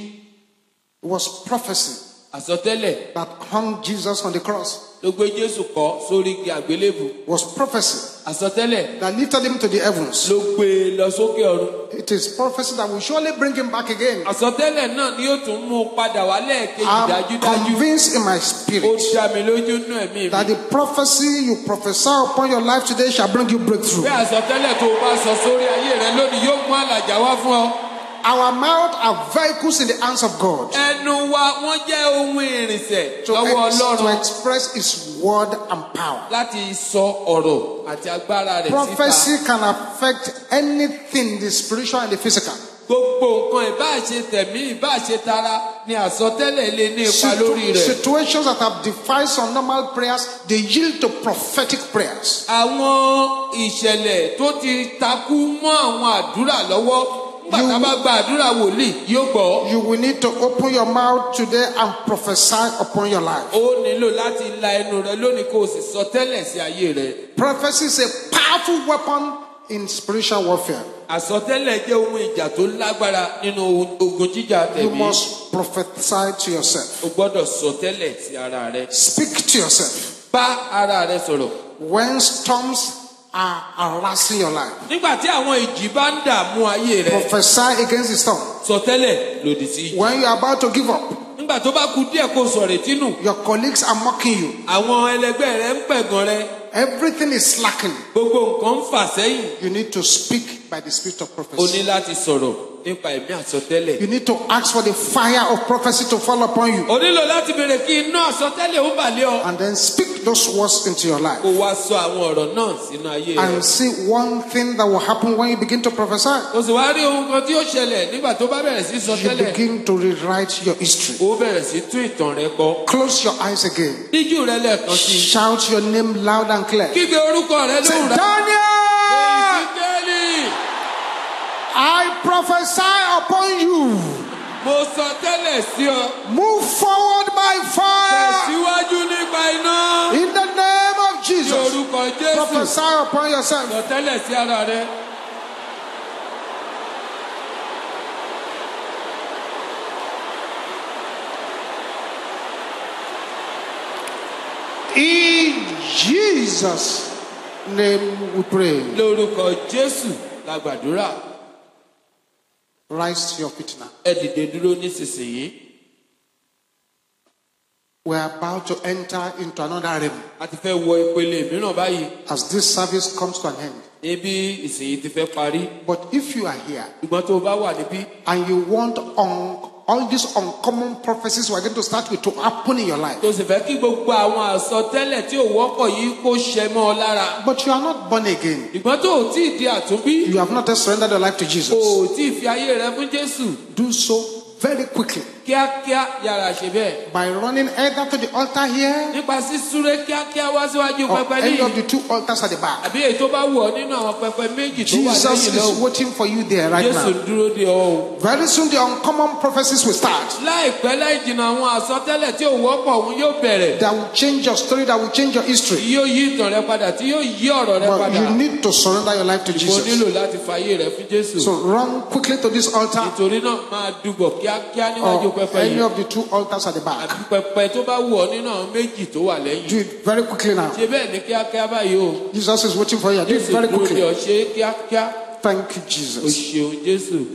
It was prophecy Àsọtẹ́lẹ̀ that hung Jesus on the cross. ló gbé Jésù kọ́ sórí igi àgbélébù. It was prophecy Àsọtẹ́lẹ̀ that lifted him to the heavens. ló gbé e lọ sókè ọ̀run. It is prophecy that will surely bring him back again. Àsọtẹ́lẹ̀ náà ni yóò tún mú un padà wá lẹ́ẹ̀kejì I'm dájúdájú. convinced in my Ó spirit dá mi lójú nínú ẹ̀mí that mi. the prophecy you prophesy upon your life today shall bring you breakthrough. Bí àsọtẹ́lẹ̀ tó o bá sọ sórí ayé rẹ lónìí yóò mú àlàjá wá fún ọ. Our mouth are vehicles in the hands of God Ẹnu wa wọ́n jẹ́ ohun ìrìnsẹ̀ to, lọ́wọ́ ex- to Ọlọ́run express His word and power. láti sọ ọ̀rọ̀ àti agbára rẹ̀ síta. Prophecy can affect anything, the spiritual and the physical. Gbogbo nǹkan ìbáṣe tẹ̀mí ìbáṣe tara ni àsọtẹ́lẹ̀ lè ní ipa lórí Situ- rẹ̀. situations that have defied some normal prayers, they yield to prophetic prayers. Àwọn ìṣẹ̀lẹ̀ tó ti takú mọ́ àwọn àdúrà lọ́wọ́ nígbà tá a bá gba àdúrà wòlíì yóò gbọ́. You will need to open your mouth today and prophesy upon your life. Ó nílò láti la ẹnu rẹ lónìí kó o sì sọ tẹ́lẹ̀ sí ayé rẹ. Prophecy is a powerful weapon in spiritual warfare. Àsọtẹ́lẹ̀ jẹ́ ohun ìjà tó lágbára nínú ogun jíjà You tẹ̀mí. must prophesy to yourself. O gbọ́dọ̀ sọ tẹ́lẹ̀ sí ara rẹ. Speak to yourself. Bá ara rẹ sọ̀rọ̀. When storms are harassing your life, Nígbà tí àwọn ìjì bá ń dààmú ayé rẹ, prophesy against the storm. sọ tẹ́lẹ̀ lòdì sí ìjì. When you are about to give up, Nígbà tó bá kù díẹ̀ kó sọ retí nù, your colleagues are mocking you. àwọn ẹlẹgbẹ́ rẹ ń pẹ̀gàn rẹ. Everything is slacking. Gbogbo nǹkan ń fà sẹ́yìn. You need to speak by the spirit of O prophecy. ní láti sọ̀rọ̀ nípa ẹ̀mí àsọtẹ́lẹ̀. You need to ask for the fire of prophecy to fall upon you. O nílò láti béèrè kí iná àsọtẹ́lẹ̀ ó bà lé ọ. And then speak those words into your life. Kó wá sọ àwọn ọ̀rọ̀ náà sínú ayé rẹ. And see one thing that will happen when you begin to prophesy. O sì wá rí ohun kan tí ó ṣẹlẹ̀ nígbà tó bá bẹ̀rẹ̀ sí sọ You tẹ́lẹ̀. begin to rewrite your history. O bẹ̀rẹ̀ sí tún ìtàn rẹ kọ. Close your eyes again. Díjú rẹ lẹ́ẹ̀kan sí i. Shout your name loud and clear. Kígbe orúkọ rẹ Say, lóhùn rẹ. Daniel, Ìsíkẹ́lì, I prophesy upon you. mo sọ tẹ́lẹ̀ sí ọ. Move forward by fire Tẹ̀síwájú nípa iná. in the name of Ní Jesus. orúkọ Jésù. Prophesy upon yourself. Sọ tẹ́lẹ̀ sí ara rẹ. In Jesus' name we pray. Lórúkọ Jésù la gbàdúrà. Rise to your feet now. Ẹ dìde dúró nísinsìnyí. We are about to enter into another realm. A ti fẹ́ wọ ìpele mìíràn báyìí. As this service comes to an end. Ibi ìsìn ti fẹ́ parí. But if you are here Ṣùgbọ́n tó o bá wà níbí. and you want on all these uncommon prophecies we're going to start with to happen in your life. Tó sì fẹ́ kí gbogbo àwọn àsọtẹ́lẹ̀ tí ò wọ́pọ̀ yìí kó ṣẹ mọ́ ọ lára. But you are not born again. Ṣùgbọ́n tó o tí ì di àtúnbí. You have not yet surrendered your life to O Jesus. ò tí ì fi ayé rẹ fún Jésù. Do so very quickly Kíákíá yàrá ṣe bẹ́ẹ̀. by running either to the altar here Nípa sísúré kíákíá wá síwájú or pẹpẹ any níyì. of the two altars at the back. Àbí èyí tó bá wù ọ́ nínú àwọn pẹpẹ méjì tó wà Jesus lẹ́yìn is lọ́wọ́. waiting for you there right Jésù now. ń dúró de ọ o. Very soon the uncommon prophecies will start. Láìpẹ́ láì jìnnà àwọn àsọtẹ́lẹ̀ tí ò wọ́pọ̀ òun yóò bẹ̀rẹ̀. That will change your story, that will change your history. Tí yóò yí ìtàn rẹ padà, tí yóò yí ọ̀rọ̀ rẹ But padà. you need to surrender your life to Mo Jesus. nílò láti fàyè rẹ fún Jésù. So run quickly to this altar Nítorí náà máa dùbọ̀ kíákíá níwájú or pẹpẹ any yìí. of the two altars at the back. Àbí pẹpẹ tó bá wù ọ́ nínú àwọn méjì tó wà lẹ́yìn. Do it very quickly now. Ṣe bẹ́ẹ̀ ní kíákíá báyìí o. Jesus is waiting for you. Do it Jésù very dúró de quickly. ọ, ṣe é kíákíá. Thank you, O Jesus. ṣeun Jésù.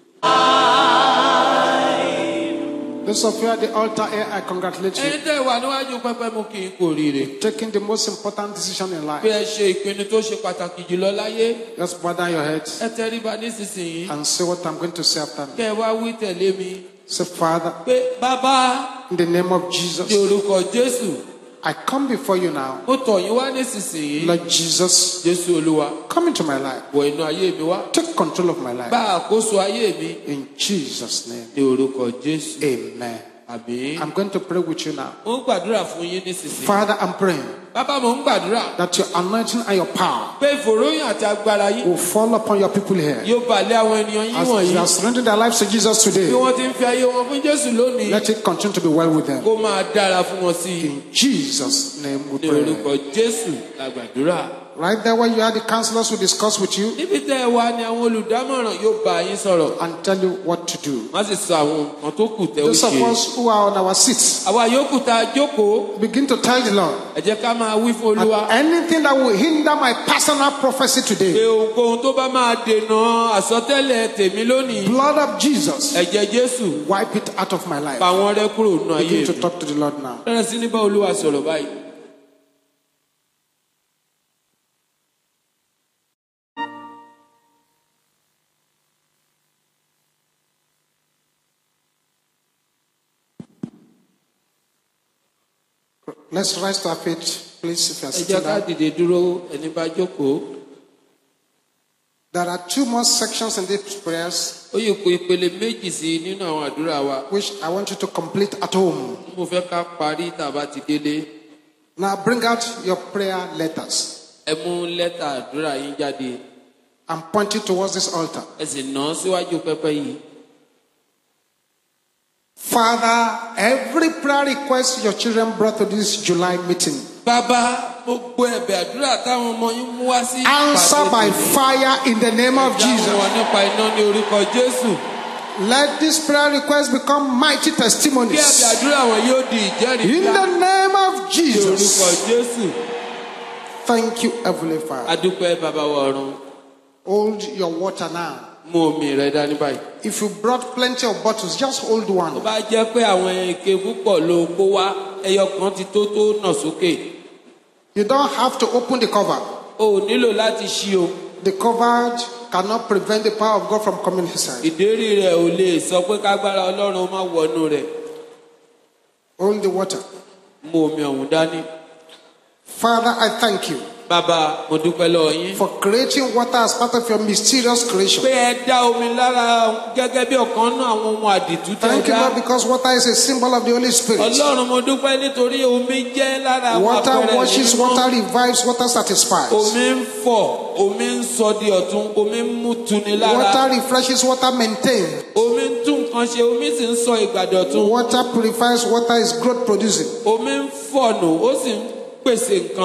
Those of you at the altar here, I congratulate Ẹni you. tẹ́ wà níwájú pẹpẹ mú kí n kú oríire. Taking the most important decision in Bí life. ẹ ṣe ìpinnu tó ṣe pàtàkì jùlọ láyé. Just bow down your heads Ẹ tẹríba nísinsìnyí. and say what I'm going to say after me. Kẹ́ ẹ wá wí tẹ̀lé mi. Say, Father, Pé bàbá in the name of ní Jesus, orúkọ Jésù. I come before you now. Mo tọ̀ yín wá nísinsìnyí. Lord Jesus, Jésù Olúwa. come into my life. Wọ inú ayé mi wá. Take control of my life. Gba àkóso ayé mi. In Jesus' name, Ní orúkọ Jésù. amen. Àmín. I'm going to pray with you now. Mo ń gbàdúrà fún yín nísinsìnyí. Father, I'm praying Bàbá mo ń gbàdúrà. that your anointing and your power Pé ìfòròyìn àti agbára yín will fall upon your people here. yóò balẹ̀ àwọn ènìyàn yín As they wọ̀nyí. are surrendering their lives to Jesus today, Bí wọ́n ti ń fi ayé wọn fún Jésù lónìí. let it continue to be well with them. Kó máa dára fún wọn sí i. In Jesus' name we Ní pray. orúkọ Jésù la gbàdúrà. Right there where you are, the counselors will discuss with you Níbi tẹ́ ẹ wá ni àwọn olùdámọ̀ràn yóò bá yín sọ̀rọ̀. and tell you what to do. Má sì sọ àwọn nǹkan tó kù tẹ́ ó Those of ṣe. us who are on our seats, Àwa yòókù tá a jókòó. begin to tell the Lord Ẹ jẹ́ ká máa wí fún Olúwa. that anything that will hinder my personal prophecy Pé today, ohunkóhun tó bá máa dènà àsọtẹ́lẹ̀ tèmi lónìí. blood of Jesus, Ẹ̀jẹ̀ Jésù wipe it out of my life. pa wọ́n rẹ́ kúrò nínú ayé Begin to mi. talk to the Lord now. Bẹ̀rẹ̀ sí ní bá Olúwa sọ̀rọ̀ báyìí. Let's rise to our feet, please, if you are Ẹ jẹ́ sitting ká down. dìde dúró ẹni bá jókòó. There are two more sections in these prayers Ó yẹ kó ìpele méjì sí i nínú àwọn àdúrà wa. which I want you to complete at home. Mo fẹ́ ká parí tá a bá ti délé. Now bring out your prayer letters Ẹ mú lẹ́tà àdúrà yín jáde. and point it towards this altar. Ẹ sì nà án síwájú pẹpẹ yìí. Father, every prayer request your children brought to this July meeting, Bàbá, gbogbo ẹ̀bẹ̀ àdúrà táwọn ọmọ yín mú wá sí answer by tèmi. fire in the name of Dáhùn Jesus. wọn nípa iná ní orúkọ Jésù. Let this prayer request become mighty Kí ẹ̀bẹ̀ testimonies àdúrà wọn yóò di ìjẹ́rìí in ńlá the name of ní orúkọ Jesus. Jésù. Thank you, Heavenly Father. Adúpẹ́ bàbá wa ọ̀run. Hold your water now. Mú omi rẹ dání báyìí. If you brought plenty of bottles, just hold Tó one. bá jẹ́ pé àwọn ike púpọ̀ ló kó wá, ẹyọ kan ti tó tó nà sókè. You don't have to open the cover. O ò nílò láti ṣí o. The cover cannot prevent the power of God from coming inside. Ìdérí rẹ̀ ò lè sọ pé kágbára Ọlọ́run má wọnú rẹ̀. Hold the water. Mú omi ọ̀hún dání. Father, I thank you Bàbá, mo dúpẹ́ lọ́wọ́ yín. for creating water as part of your mysterious creation. Pé ẹ dá omi lára gẹ́gẹ́ bí ọ̀kan náà àwọn ohun àdìtú tẹ́ ẹ Thank you, dá. Lord, because water is a symbol of the Holy Spirit. Ọlọ́run mo dúpẹ́ nítorí omi jẹ́ lára àwọn Water àpẹẹrẹ washes, mímọ́. water revives, water satisfies. Omi ń fọ̀, omi ń sọ di ọ̀tun, omi ń mú tuni lára. Water refreshes, water maintains. Omi ń tún nǹkan ṣe, omi sì ń sọ ìgbàdọ̀tun. Water purifies, water is growth producing. Omi ń fọ̀nù, ó sì ń pèsè nǹkan.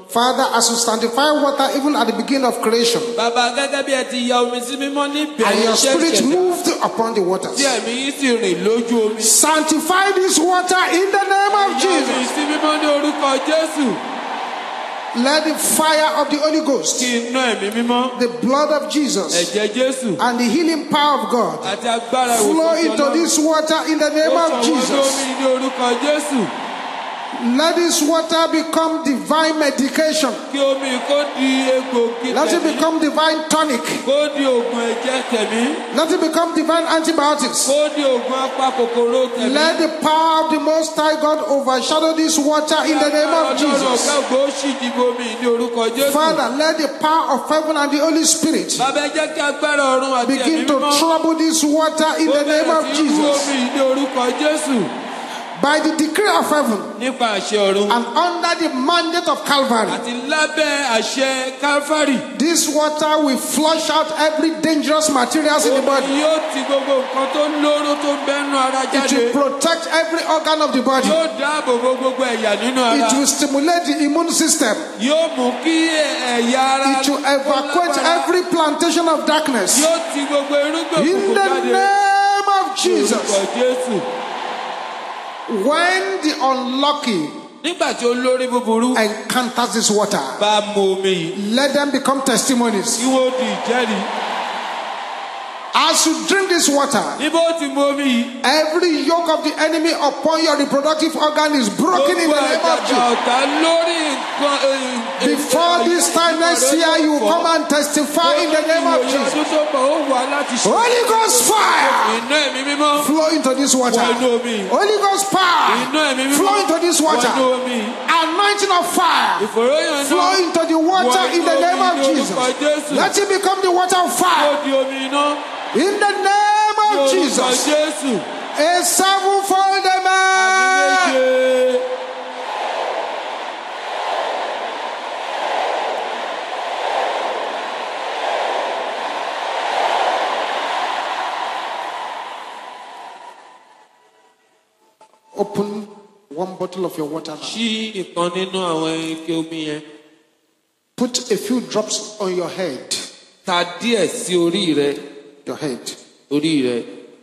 Father, as you sanctify water even at the beginning of creation, Bàbá gẹ́gẹ́ bí ẹ ti ya omi sí mímọ́ ní and ìbẹ̀rẹ̀ your iṣẹ́ spirit ìṣẹ̀dá. moved upon the waters. Tí ẹ̀mí yín sì rìn lójú omi. Sanctify this water in the name of Ya omi Jesus. sí mímọ́ ní orúkọ Jésù. Let the fire of the Holy Ghost, Kí iná ẹ̀mí mímọ́, the blood of Jesus, ẹ̀jẹ̀ Jésù and the healing power of God àti agbára flow ìwòsàn into Ọlọ́run. this water in the name Ó of sọ wọ́n Jesus. lómi ní orúkọ Jésù. Let this water become divine medication. Kí omi kó di egbògi Let it tẹ̀mí. become divine tonic. Kó di oògùn ẹ̀jẹ̀ tẹ̀mí. Let it become divine antibiotics. Kó di oògùn apakòkòrò tẹ̀mí. Let the power of the Most High God overshadow this water in the name of Ọlọ́run Jesus. ọ̀gá ògo ṣì dìbò omi ní orúkọ Jésù. Father, let the power of heaven and the Holy Spirit Bàbá ẹ jẹ́ kí agbára ọ̀run àti ẹ̀mí begin to mímọ́. trouble this water in the name of Ó bẹ̀rẹ̀ sí rú Jesus. omi ní orúkọ Jésù. By the decree of heaven Nípa àṣẹ ọ̀run. and under the mandate of Calvary, Àti lábẹ́ àṣẹ Kálífárì. this water will flush out every dangerous materials in the body. Omi yóò ti gbogbo nǹkan tó lóró tó ń bẹ́nu ara It jáde. will protect every organ of the body. Yóò dáàbò bo gbogbo ẹ̀yà nínú ara. It will stimulate the immune system. Yóò mú kí ẹ̀yà ara. It will evacuate every plantation of darkness. Yóò ti gbogbo irúgbìn In òkùnkùn the jáde. name of Orúkọ Jesus. Jésù. When the unlucky Nígbà tí olórí búburú encounters this water, bá mu omi yìí, let them become testimonies. kí wọ́n di ìjẹ́rìí. As you drink this water, Níbo ó ti mu omi yìí. every yoke of the enemy upon your reproductive organ is broken in Gbogbo the name of àjàgà Jesus. ọ̀tá lórí nǹkan. eh, eh, Before this time next year, you will come and testify in the name of Jesus. Ọdún tó bọ̀ ó wà láti ṣe. Holy Ghost fire Iná ẹ̀mí mímọ́. flow into this water. Wọ inú omi. Holy Ghost power Iná ẹ̀mí mímọ́. flow into this Wọ inú water. omi. Anointing of fire Ìfòròyìn flow náà. into the water in the name of Jesus. Let it become the water of Ó fire di omi iná. in the name Ní of orúkọ Jesus. Jésù. A sevenfold Àmì amen. méje. Open one bottle of your water now. Ṣí ìkan nínú àwọn ike omi yẹn. Put a few drops on your head. Ta díẹ̀ sí orí rẹ. Your head. Orí rẹ.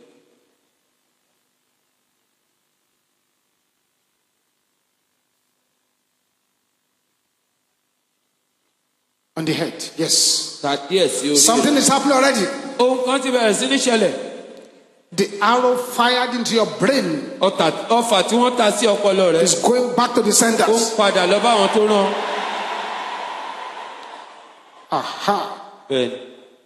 On the head. Yes. Ta díẹ̀ sí orí rẹ. Something is happening already. Ohun kan ti bẹ̀rẹ̀ sí ní ṣẹlẹ̀. The arrow fired into your brain Ọ̀tà ọfà tí wọ́n ta sí ọpọlọ rẹ. is going back to the Ó ń senders. padà lọ bá àwọn tó rán. Aha. Bẹ́ẹ̀ni.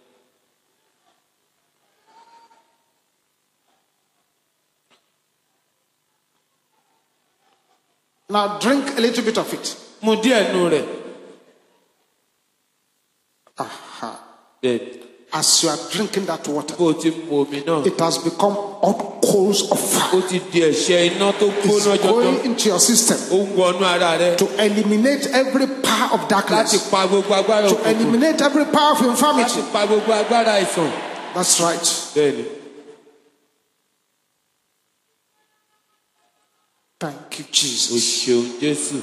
Now drink a little bit of it. Mu díẹ̀ nù rẹ̀. Aha. Bẹ́ẹ̀ni. As you are drinking that water, Bó o ti mu omi náà. it has become hot coals of Ó fire. ti di ẹ̀ṣẹ̀ iná tó It's gbóná jọjọ. going into your system Ó ń wọnú ara rẹ. to eliminate every power of Láti darkness, pa gbogbo agbára to òkùnkùn. eliminate every power of Láti infirmity. pa gbogbo agbára àìsàn. That's right. Bẹ́ẹ̀ni. Thank you, O Jesus. ṣeun Jésù.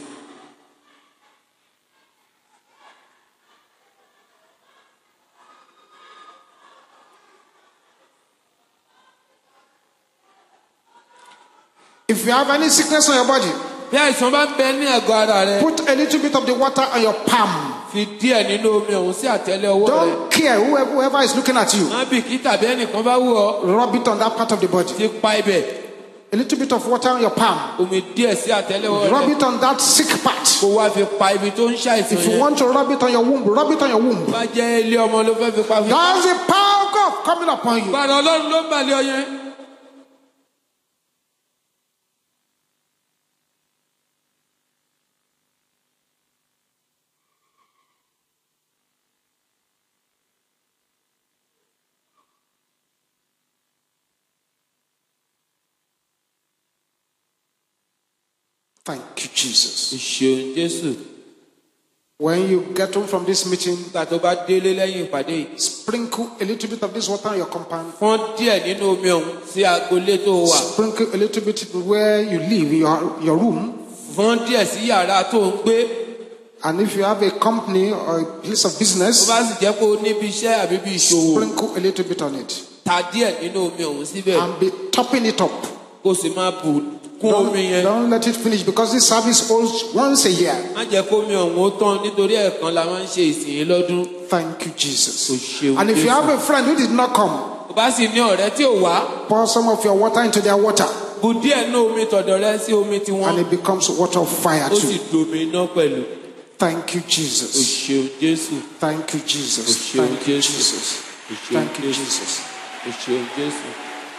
If you have any sickness on your body, Bí àìsàn bá ń bẹ ní àgọ́ ara rẹ, put a little bit of the water on your palm. fi díẹ̀ nínú omi ọ̀hún sí àtẹ́lẹ̀ ọwọ́ rẹ. Don't care whoever, whoever is looking at you. Má bìkítà bí ẹnìkan bá wù ọ́. Rub it on that part of the body. Ti pa ibẹ̀. A little bit of water on your palm. Omi díẹ̀ sí àtẹ́lẹ̀ ọwọ́ Rub rẹ. it on that sick part. Kó wá fi pa ibi tó ń ṣàìsàn If you yẹn. want to rub it on your womb, rub it on your womb. Bá jẹ́ ilé ọmọ ló fẹ́ fi pa fi pa. That's the power of God coming upon you. Gbàdọ̀ Ọlọ́run ló ń bàlẹ̀ ọ yẹn. Thank you, Jesus. O ṣeun Jésù. When you get home from this meeting, Nígbà tó bá délé lẹ́yìn ìpàdé yìí. sprinkle a little bit of this water on your compound. Fọ́n díẹ̀ nínú omi ọ̀hún sí agolé tó wà. Sprinkle a little bit where you live, in your, your room. Fọ́n díẹ̀ sí yàrá tó ń gbé. And if you have a company or a place of Tó business, bá sì jẹ́ pé o níbi iṣẹ́ àbí bí ìṣòwò, sprinkle a little bit on it ta díẹ̀ nínú omi ọ̀hún síbẹ̀. and be topping it up. Kó sì máa bù kún Don't, omi yẹn. don't let it finish because this service holds once a year. Má jẹ́ kó omi ọ̀hún ó tán nítorí ẹ̀ẹ̀kan la máa ń ṣe ìsìn yìí lọ́dún. Thank you, Jesus. O ṣeun And if you Jésù. have a friend who did not come, Tó bá sì ní ọ̀rẹ́ tí ò wá, pour some of your water into their water bù díẹ̀ nínú omi tọ̀dọ̀ rẹ sí omi tiwọn. and it becomes water of fire Ó sì too. domi iná pẹ̀lú. Thank you, O Jesus. ṣeun Jésù. Thank you, O Jesus. ṣeun Thank you, Jésù. Jesus. O ṣeun Thank you, Jésù. Jesus. O ṣeun Jésù.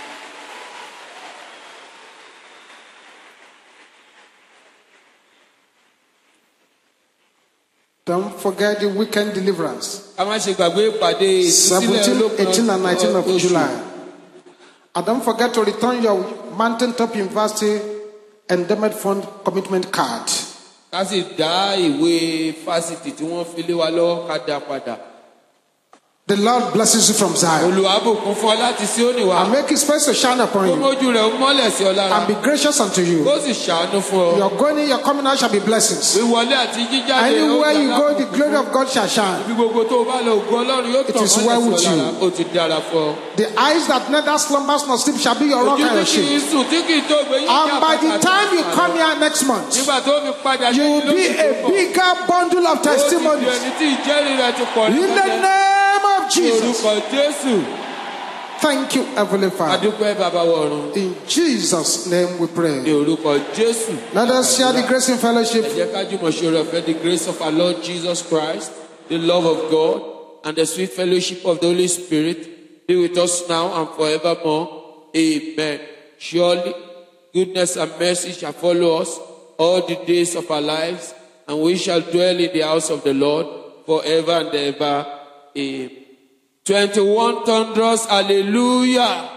Don't forget the weekend deliverance. Ká má ṣe gbàgbé ìpàdé ìtúsílẹ̀ seventeen, olópin eighteen, and nineteen of oṣù. July. And don't forget to return your Mountaintop University Endowment Fund commitment card. Ká sì dá ìwé fásitì tí wọ́n fi lé wa lọ́wọ́ ká dá padà. The Lord blesses you from Zion Olúwa bùkún fún ọ láti Síónì wá. and make his face to shine upon Kó you mójú rẹ̀ ó mọ́lẹ̀ sí ọ lára. and be gracious unto you. Kó sì ṣàánú fún ọ. Your going in, your coming out shall be blessings. Wíwọlé àti jíjáde. Anywhere ó you dára go, fún the ọ. glory of God shall shine. Ibi gbogbo tó o bá lọ ògo Ọlọ́run yóò It tàn is mọ́lẹ̀ well sí ọ with lára. you. Ó ti dára fún ọ. The eyes that neither slumbers nor sleep shall be your rock Ojú and tí your kì í shield. sùn tí kì í tó gbé yín And by the time you come here next month, nígbà tó fi padà you will be a bigger bundle of testimonies. ẹni tí ìjẹ́rìí rẹ̀ ti pọ̀ In the name of Jesus. orúkọ Jésù. Thank you, Heavenly Father. Adúpẹ́ bàbá wọ̀run. In Jesus' name we Ní pray. orúkọ Jésù. Let us share the grace in Ẹ fellowship. jẹ́ ká jùmọ̀ ṣe oore ọ̀fẹ́, the grace of our Lord Jesus Christ, the love of God, and the sweet fellowship of the Holy Spirit be with us now and forevermore. Amen. Surely, goodness and mercy shall follow us all the days of our lives, and we shall dwell in the house of the Lord forever and ever. Amen. twenty-one thunders, hallelujah.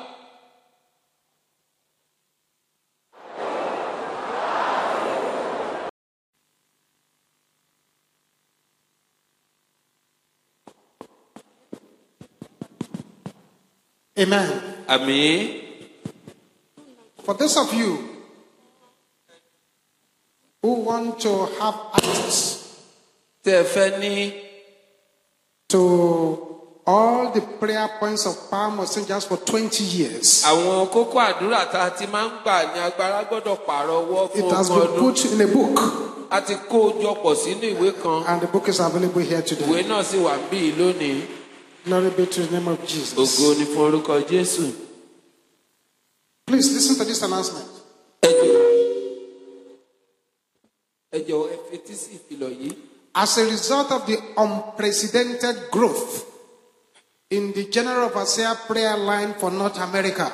Amen. Àmín. For those of you who want to have access Tẹ́ ẹ fẹ́ ní to all the prayer points of Power Messengers for twenty years, àwọn kókó àdúrà tá a ti máa ń gbà ní agbára gbọ́dọ̀ pààrọ̀ ọwọ́ it fún has ọmọ been ọdún. put in a book, A ti kó o jọpọ̀ sínú ìwé kan. and the book is available here today. Ìwé náà sì wà níbí lónìí. Glory be to the name of Jesus. Ògo ni fún orúkọ Jésù. Please listen to this announcement. Ẹ jọ̀ọ́ ẹ jọ̀ọ́ ẹ fetí sí ìfilọ̀ yìí. As a result of the unprecedented growth in the General Overseer prayer line for North America,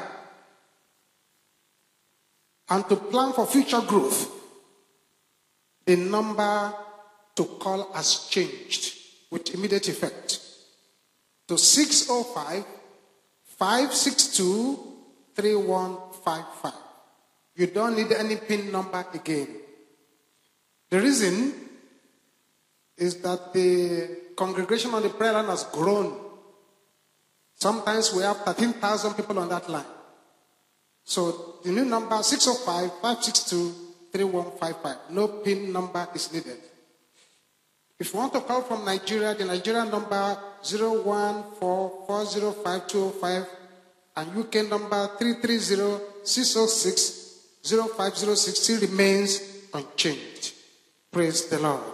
and to plan for future growth, the number to call has changed with immediate effect to six oh five, five six two, three one five five. You don't need any PIN number again. The reason is that the congregation on the prayer line has grown. Sometimes we have thirteen thousand people on that line. So the new number six oh five, five six two, three one five five. No PIN number is needed. If you want to call from Nigeria, the Nigerian number zero one four four zero five two oh five and U K number three three zero six oh six zero five zero six still remains unchanged. Praise the Lord.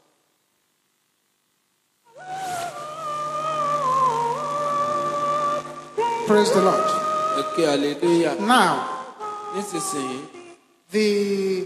Praise the Lord. Ẹ ké hallelujah. Now, Nísinsìnyí, the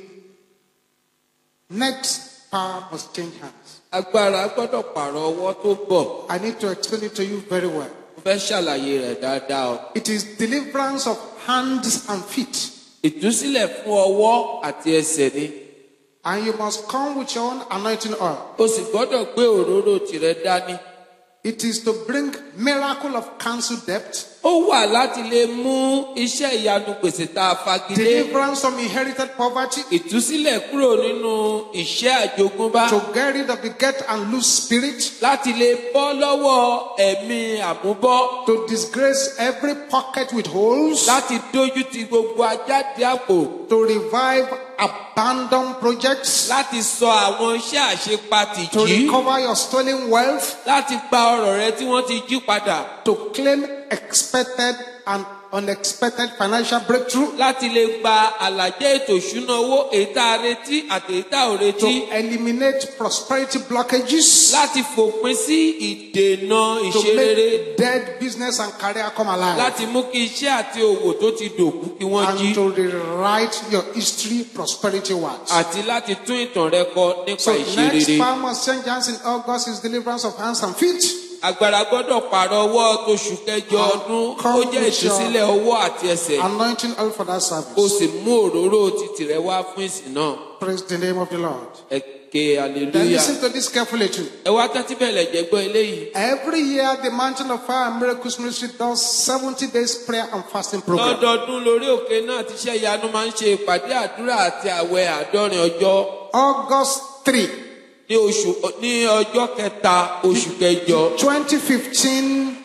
next power must change hands. agbára gbọ́dọ̀ pààrọ̀ ọwọ́ tó bọ̀. I need to explain it to you very well. Mo fẹ́ ṣàlàyé rẹ̀ dáadáa o. It is deliverance of hands and feet. Ìtúsílẹ̀ fún ọwọ́ àti ẹsẹ̀ ni. And you must come with your own anointing oil. O sì gbọ́dọ̀ gbé òróró tirẹ̀ dání. It is to bring miracle of cancel debt, Ó wà láti lè mú iṣẹ́ ìyanu gbèsè tá a fagilé. deliverance from inherited poverty, Ìtúsílẹ̀ kúrò nínú ìṣẹ́ àjogúnbá. to get rid of the get and lose spirit, Láti lè bọ́ lọ́wọ́ ẹ̀mí àmúbọ́. to disgrace every pocket with holes, Láti dójú ti gbogbo ajáde àpò. to revive abandoned projects, Láti sọ àwọn iṣẹ́ àṣepatì to jí. recover your stolen wealth, Láti gba ọrọ̀ rẹ tí wọ́n ti jí padà. to claim expected and unexpected financial breakthrough, Láti lè gba àlàjé ètò ìṣúná owó èyí tá a retí àti èyí tá a ò to retí. eliminate prosperity blockages, Láti fòpin sí ìdènà to ìṣerere. make dead business and career come alive, Láti mú kí iṣẹ́ àti òwò tó ti dòkú kí wọ́n jí. and to rewrite your history prosperity words. Àti láti tún ìtàn rẹ kọ nípa So next ìṣerere. power must change hands in August is deliverance of hands and feet. Agbára gbọ́dọ̀ pààrọ̀ ọwọ́ tóṣù kẹjọ ọdún. Ó jẹ́ ìtúsílẹ̀ ọwọ́ àti ẹsẹ̀. Anointing oil for that Ó service. sì mú òróró títì rẹ wá fún ìsìn náà. Praise the name of the Lord. Ẹ ké Then hallelujah. listen to this carefully too. Ẹ wá tẹ́tí bẹ̀lẹ̀ jẹ́ gbọ́ eléyìí. Every year, the Mountain of Fire and Miracles Ministry does seventy days prayer and fasting program. Lọ́dọọdún lórí òkè náà ti ṣe ìyanu máa ń ṣe ìpàdé àdúrà àti àwẹ̀ àádọ́rin ọjọ́. August third, Ní oṣù ní ọjọ́ kẹta oṣù kẹjọ. twenty fifteen,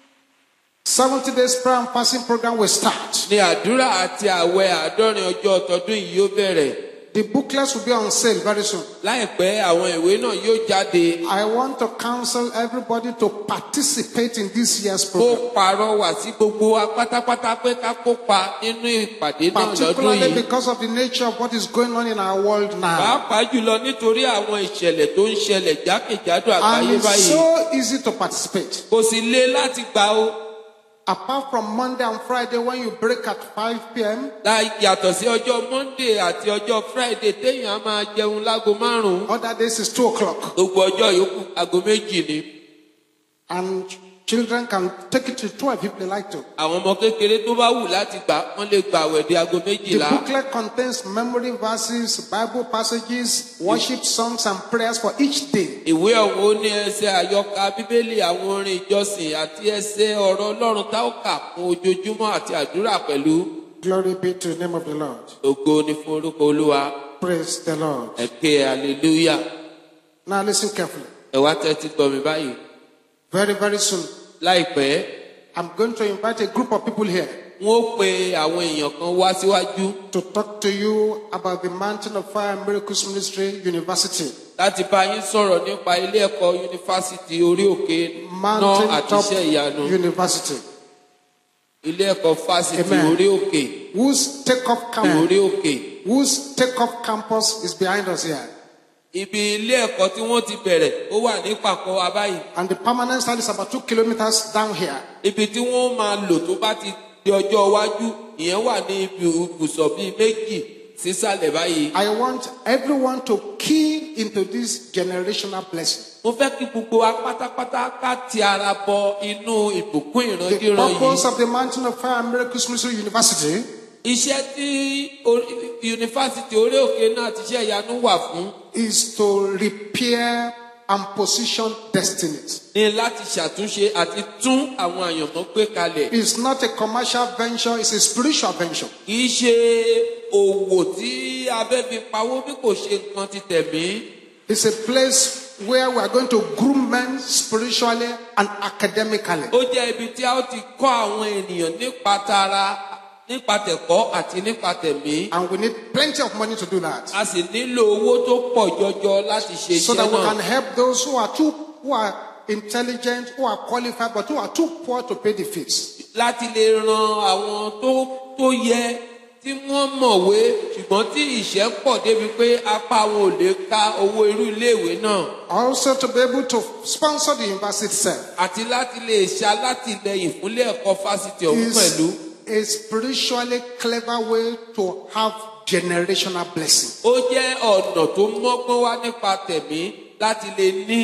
seventy days prayer and fasting program will start. Ní àdúrà àti àwẹ̀ àádọ́rin ọjọ́ tọdún yìí yóò bẹ̀rẹ̀. The booklets will be on sale very soon. Láìpẹ́ àwọn ìwé náà yóò jáde. I want to counsel everybody to participate in this year's Ó program, pàrọwà sí gbogbo wa pátápátá pé ká kópa nínú ìpàdé náà lọ́dún particularly yìí. because of the nature of what is going on in our world now. Pàápàá jùlọ nítorí àwọn ìṣẹ̀lẹ̀ tó ń ṣẹlẹ̀ jákèjádò And àgbáyé it's báyìí. so easy to participate. Kò sì le láti gbà ó. Apart from Monday and Friday when you break at five p.m., La yàtọ̀ sí ọjọ́ Monday àti ọjọ́ Friday téèyàn á máa jẹun láago márùn-ún. other days is two o'clock. Gbogbo ọjọ́ yòókù aago méjì ni. And children can take it to twelve if they like to. Àwọn ọmọ kékeré tó bá wù láti gbà wọ́n lè gbà àwẹ̀ dé aago The méjìlá. booklet contains memory verses, Bible passages, worship songs, and prayers for each day. Ìwé ọ̀hún ó ní ẹsẹ̀ àyọkà Bíbélì, àwọn orin ìjọsìn àti ẹsẹ̀ ọ̀rọ̀ Ọlọ́run tá ó kà fún ojoojúmọ́ àti àdúrà pẹ̀lú. Glory be to the name of the Lord. Ògo ni fún orúkọ Olúwa. Praise the Lord. Ẹ ké hallelujah. Now listen carefully. Ẹ wá tẹ́tí gbọ́ mi báyìí. Very, very soon, Láìpẹ́, I'm going to invite a group of people here wọ́n ó pe àwọn èèyàn kan wá síwájú to talk to you about the Mountain of Fire and Miracles Ministry University. láti bá yín sọ̀rọ̀ nípa ilé ẹ̀kọ́ yunifásitì orí òkè náà Mountain àti Top iṣẹ́ ìyanu. University. Ilé ẹ̀kọ́ fásitì Amen. orí òkè. Whose take-off Orí campus, òkè. whose take-off campus is behind us here. Ibi ilé ẹ̀kọ́ tí wọ́n ti bẹ̀rẹ̀ ó wà ní pàkọ́ wa báyìí. And the permanent site is about two kilometers down here. Ibi tí wọ́n máa lò tó bá ti di ọjọ́ iwájú ìyẹn wà ní ibi ibùsọ̀ bíi méjì sísàlẹ̀ báyìí. I want everyone to key into this generational blessing. Mo fẹ́ kí gbogbo wa pátápátá ká ti ara bọ inú ìbùkún The ìrandíran purpose yìí. of the Mountain of Fire and Miracles Ministry University Iṣẹ́ tí orí- yunifásitì orí òkè náà ti ṣe ìyanu wà fún is to repair and position destinies. ni láti ṣàtúnṣe àti tún àwọn àyànmọ́ gbé kalẹ̀. It's not a commercial venture, it's a spiritual venture. Kì í ṣe òwò tí a fẹ́ fi pawó bí kò ṣe nǹkan ti tẹ̀mí. It's a place where we are going to groom men spiritually and academically. Ó jẹ́ ibi tí a ó ti kọ́ àwọn ènìyàn nípa tara, nípa tẹ̀kọ́ àti nípa tẹ̀mí. And we need plenty of money to do that. A sì nílò owó tó pọ̀ jọjọ láti ṣe So iṣẹ́ that we can náà. help those who are too who are intelligent, who are qualified, but who are too poor to pay the fees. Láti lè ran àwọn tó tó yẹ tí wọ́n mọ̀wé ṣùgbọ́n tí ìṣẹ́ pọ̀ débi pé apá wọn ò lè ka owó irú iléèwé náà. Also to be able to sponsor the university itself Àti láti lè ṣalátìlẹyìn fúnlé ẹ̀kọ́ fásitì ọ̀hún pẹ̀lú. is a spiritually clever way to have generational blessing. Ó jẹ́ ọ̀nà tó mọ́gbọ́n wá nípa tẹ̀mí láti lè ní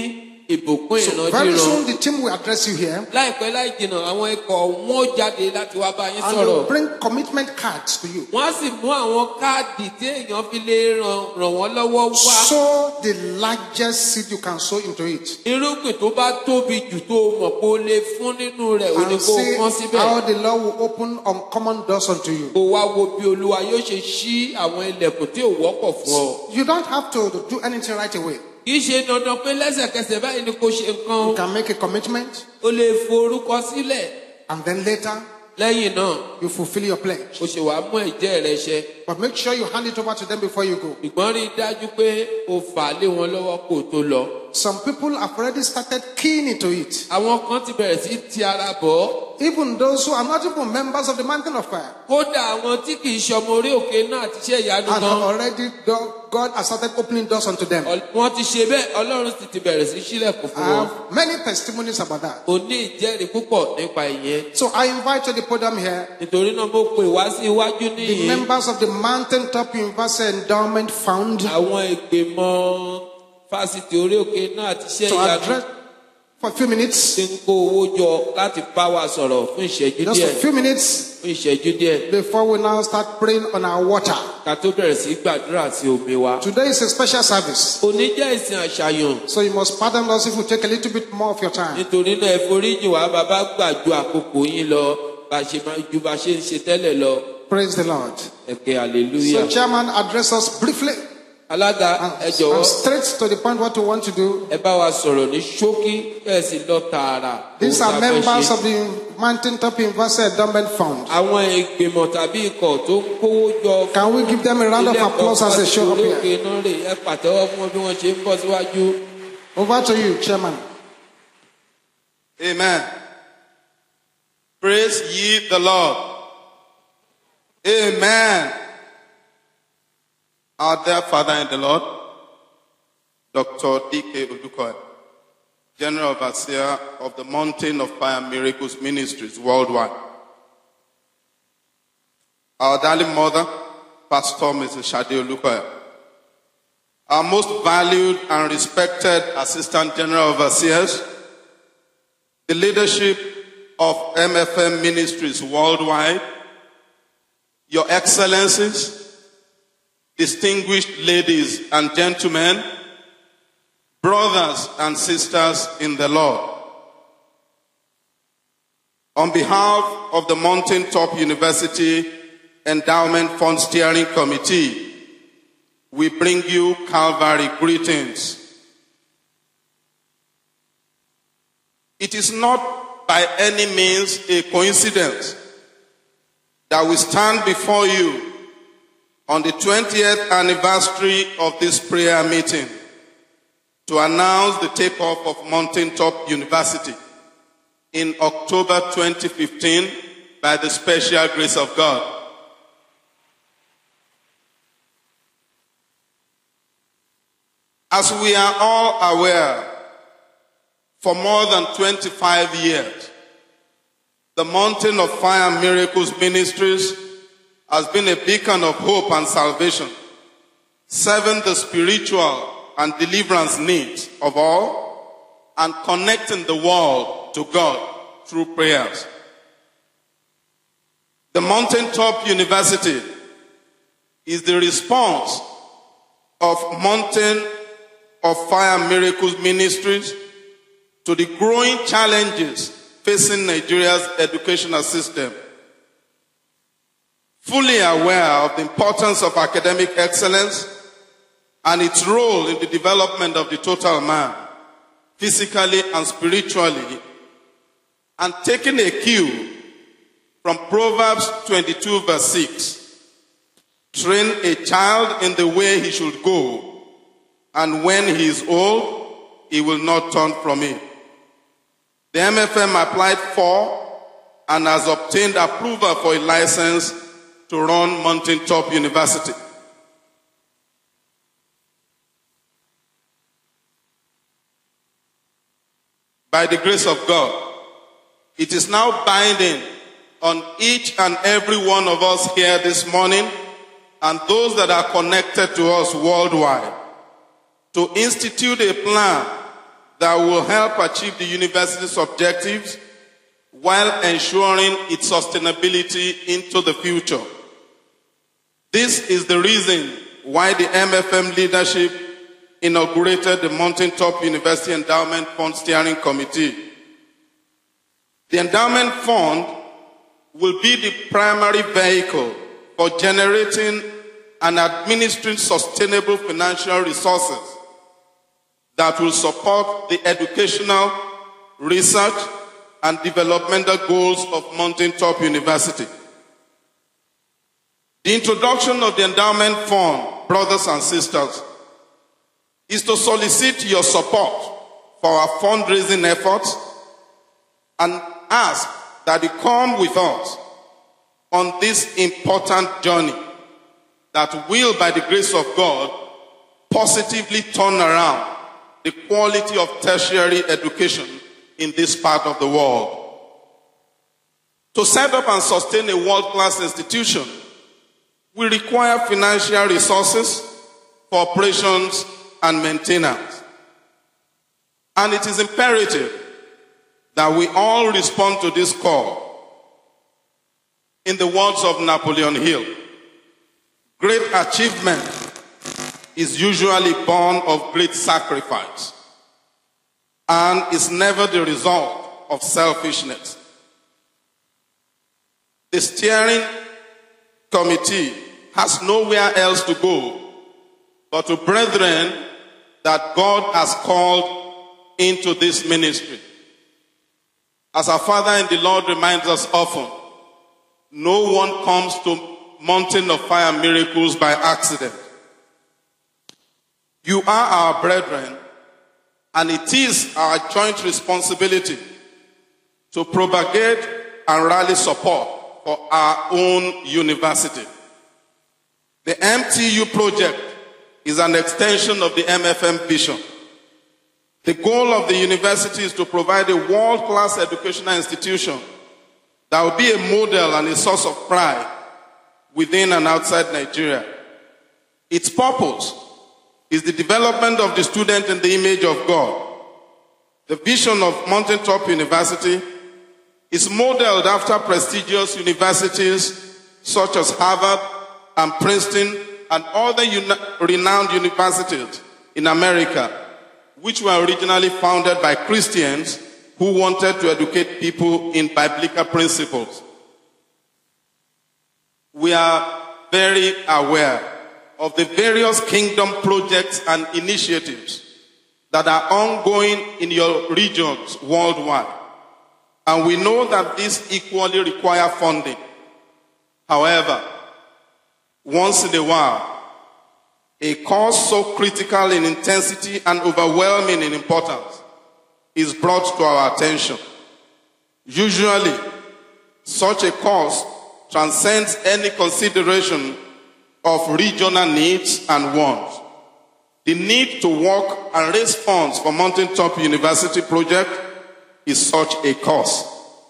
ìbùkún So very ìrandíran. soon the team will address you here Láìpẹ́ láì jìnnà àwọn ikọ̀ wọn ó jáde láti wá bá yín and they will sọ̀rọ̀. bring commitment cards to you. Wọ́n á sì mú àwọn káàdì tí èèyàn fi lè ràn ràn wọ́n lọ́wọ́ wá. Sow the largest seed you can sow into it. Irúgbìn tó bá tóbi jù tó o mọ̀ pé o lè fún nínú rẹ̀ ò ní And kó o see fọ́n síbẹ̀. how the Lord will open uncommon doors unto you. Kó wá wo bí Olúwa yóò ṣe ṣí àwọn ilẹ̀kùn tí ò wọ́pọ̀ fún ọ. You don't have to do anything right away. Kì í ṣe dandan pé lẹ́sẹ̀kẹsẹ̀ báyìí ni kò ṣe nǹkan. You can make a commitment O lè forúkọ sílẹ̀. and then later Lẹ́yìn náà, you fulfill your pledge. o ṣe wàá mú ẹ̀jẹ́ rẹ ṣẹ. But make sure you hand it over to them before you go. Ìgbọ́n rí i dájú pé o fà á lé wọn lọ́wọ́ kó o tó lọ. Some people have already started keying into it. Àwọn kan ti bẹ̀rẹ̀ sí ti ara bọ̀ ọ́. Even those who are not even members of the Mountain of Fire. Kódà àwọn tí kì í ṣọmọ orí òkè náà ti ṣe ìyanu And gan. already do- God has started opening doors unto them. I Ọl- Wọ́n ti ṣe bẹ́ẹ̀, Ọlọ́run sì ti bẹ̀rẹ̀ sí sílẹ̀kùn fún wọn. have many testimonies about that. O ní ìjẹ́rìí púpọ̀ nípa ìyẹn. So I invite you to the podium here, Nítorí náà mo pè wá sí iwájú the níyìn. members of the Mountaintop University Endowment Fund, Àwọn ìgbìmọ̀ fásitì orí òkè náà ti ṣe to ìyanu. address for a few minutes, Ti ń kó owó jọ láti bá wa sọ̀rọ̀ fún ìṣẹ́jú just a díẹ̀. few minutes Fún ìṣẹ́jú díẹ̀. before we now start praying on our water. Ká tó bẹ̀rẹ̀ sí gbàdúrà sí omi wa. Today is a special service, Òní jẹ́ ìsìn àṣàyàn. so you must pardon us if we take a little bit more of your time. Nítorí náà ẹ foríjì wá bàbá gbà ju àkókò yín lọ bá ṣe máa ju bá ṣe ń ṣe tẹ́lẹ̀ lọ. Praise the Lord. Ẹ̀kẹ́ hallelujah. So, Chairman, address us briefly Alága and, ẹ and jọ̀wọ́ straight to the point what we want to do. ẹ bá wa sọ̀rọ̀ ní ṣókí ẹ sì lọ tààrà. These Ohun are tá a fẹ́ members ṣe. of the Mountaintop University Endowment Fund. Àwọn ìgbìmọ̀ tàbí ikọ̀ tó ń kówó jọ. Can we give them a round of applause as they show up Ilé here? òkè náà rè é pàtẹ́wọ́ fún wọn bí wọ́n ṣe ń bọ̀ síwájú. Over to you, Chairman. Amen. Praise ye the Lord. Amen. Our dear Father in the Lord, Doctor D K Odukoya, General Overseer of the Mountain of Fire Miracles Ministries worldwide. Our darling mother, Pastor Missus Shade Olukoya, our most valued and respected Assistant General Overseers, the leadership of M F M Ministries worldwide, Your Excellencies, distinguished ladies and gentlemen, brothers and sisters in the Lord. On behalf of the Mountaintop University Endowment Fund Steering Committee, we bring you Calvary greetings. It is not by any means a coincidence that we stand before you on the twentieth anniversary of this prayer meeting to announce the takeoff of Mountaintop University in October twenty fifteen by the special grace of God. As we are all aware, for more than twenty-five years, the Mountain of Fire Miracles Ministries has been a beacon of hope and salvation, serving the spiritual and deliverance needs of all and connecting the world to God through prayers. The Mountaintop University is the response of Mountain of Fire Miracles Ministries to the growing challenges facing Nigeria's educational system. Fully aware of the importance of academic excellence and its role in the development of the total man, physically and spiritually, and taking a cue from Proverbs twenty-two verse six, train a child in the way he should go, and when he is old, he will not turn from it. The M F M applied for and has obtained approval for a license to run Mountaintop University. By the grace of God, it is now binding on each and every one of us here this morning and those that are connected to us worldwide to institute a plan that will help achieve the university's objectives while ensuring its sustainability into the future. This is the reason why the M F M leadership inaugurated the Mountaintop University Endowment Fund Steering Committee. The Endowment Fund will be the primary vehicle for generating and administering sustainable financial resources that will support the educational, research, and developmental goals of Mountaintop University. The introduction of the Endowment Fund, brothers and sisters, is to solicit your support for our fundraising efforts and ask that you come with us on this important journey that will, by the grace of God, positively turn around the quality of tertiary education in this part of the world. To set up and sustain a world-class institution, we require financial resources for operations and maintenance. And it is imperative that we all respond to this call. In the words of Napoleon Hill, great achievement is usually born of great sacrifice and is never the result of selfishness. The steering committee has nowhere else to go but to brethren that God has called into this ministry. As our Father in the Lord reminds us often, no one comes to Mountain of Fire Miracles by accident. You are our brethren, and it is our joint responsibility to propagate and rally support for our own university. The M T U project is an extension of the M F M vision. The goal of the university is to provide a world-class educational institution that will be a model and a source of pride within and outside Nigeria. Its purpose is the development of the student in the image of God. The vision of Mountaintop University is modeled after prestigious universities such as Harvard and Princeton and other uni- renowned universities in America, which were originally founded by Christians who wanted to educate people in biblical principles. We are very aware of the various kingdom projects and initiatives that are ongoing in your regions worldwide. And we know that these equally require funding. However, once in a while, a cause so critical in intensity and overwhelming in importance is brought to our attention. Usually, such a cause transcends any consideration of regional needs and wants. The need to work and raise funds for Mountaintop University project is such a cause.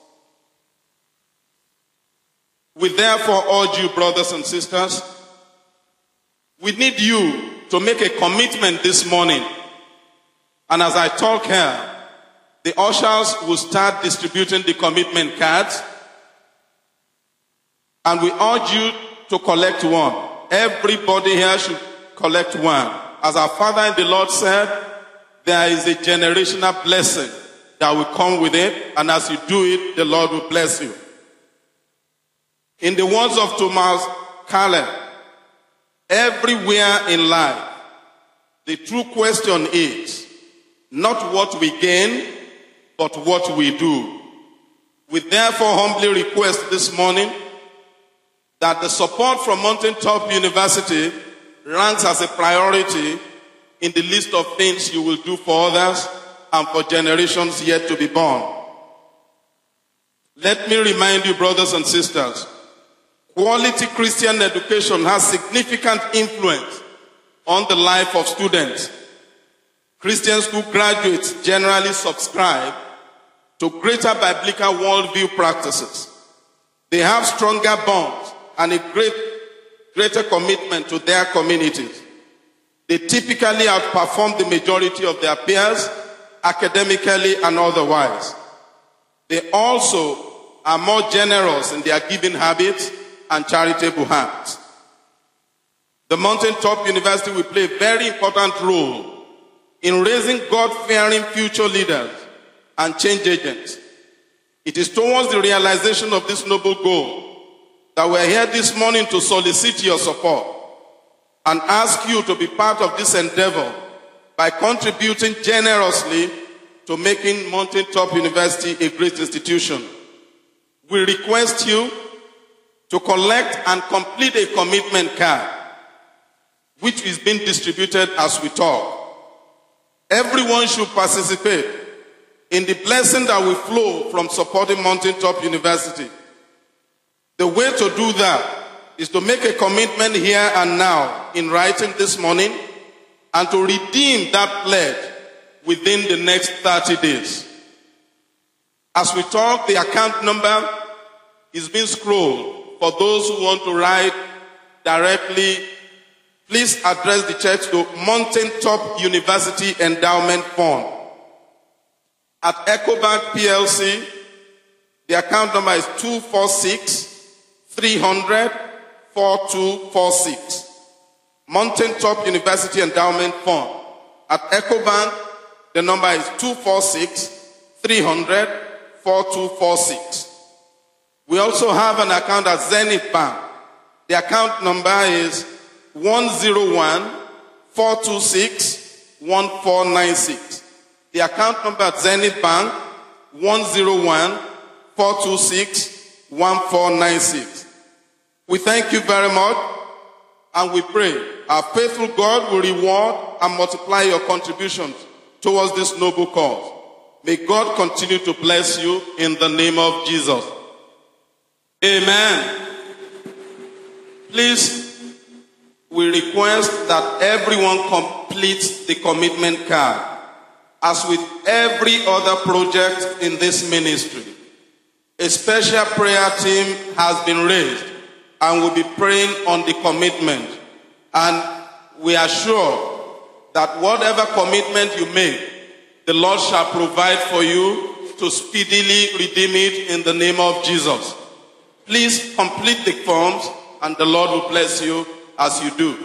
We therefore urge you, brothers and sisters, we need you to make a commitment this morning. And as I talk here, the ushers will start distributing the commitment cards. And we urge you to collect one. Everybody here should collect one. As our Father in the Lord said, there is a generational blessing that will come with it. And as you do it, the Lord will bless you. In the words of Thomas Caleb, everywhere in life, the true question is not what we gain, but what we do. We therefore humbly request this morning that the support from Mountaintop University ranks as a priority in the list of things you will do for others and for generations yet to be born. Let me remind you, brothers and sisters, quality Christian education has significant influence on the life of students. Christian school graduates generally subscribe to greater biblical worldview practices. They have stronger bonds and a great, greater commitment to their communities. They typically outperform the majority of their peers academically and otherwise. They also are more generous in their giving habits and charitable acts. The Mountaintop University will play a very important role in raising God-fearing future leaders and change agents. It is towards the realization of this noble goal that we are here this morning to solicit your support and ask you to be part of this endeavor by contributing generously to making Mountaintop University a great institution. We request you to collect and complete a commitment card, which is being distributed as we talk. Everyone should participate in the blessing that will flow from supporting Mountaintop University. The way to do that is to make a commitment here and now in writing this morning and to redeem that pledge within the next thirty days. As we talk, the account number is being scrolled. For those who want to write directly, please address the check to Mountaintop University Endowment Fund. At EcoBank P L C, the account number is two four six, three hundred, four two four six. Mountaintop University Endowment Fund. At EcoBank, the number is two four six, three hundred, four two four six. We also have an account at Zenith Bank. The account number is one zero one, four two six, one four nine six. The account number at Zenith Bank, one zero one, four two six, one four nine six. We thank you very much and we pray our faithful God will reward and multiply your contributions towards this noble cause. May God continue to bless you in the name of Jesus. Amen. Please, we request that everyone completes the commitment card. As with every other project in this ministry, a special prayer team has been raised and will be praying on the commitment. And we are sure that whatever commitment you make, the Lord shall provide for you to speedily redeem it in the name of Jesus. Please complete the forms and the Lord will bless you as you do.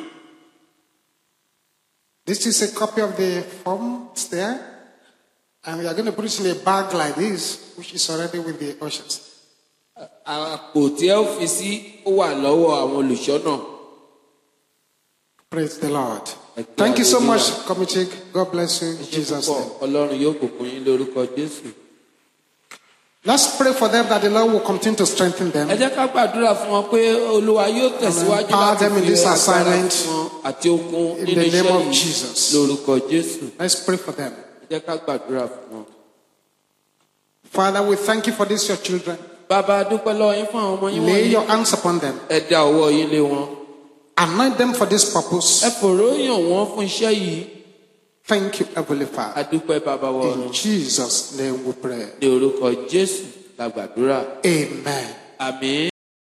This is a copy of the forms there. And we are going to put it in a bag like this, which is already with the ushers. Praise the Lord. Thank you so much, Committee. God bless you in Jesus' name. Let's pray for them that the Lord will continue to strengthen them and empower them in this assignment in the name of Jesus. Let's pray for them. Father, we thank you for this, your children. Lay your hands upon them. Anoint them for this purpose. Thank you, Heavenly Father. In Jesus' name we pray. Amen. Amen.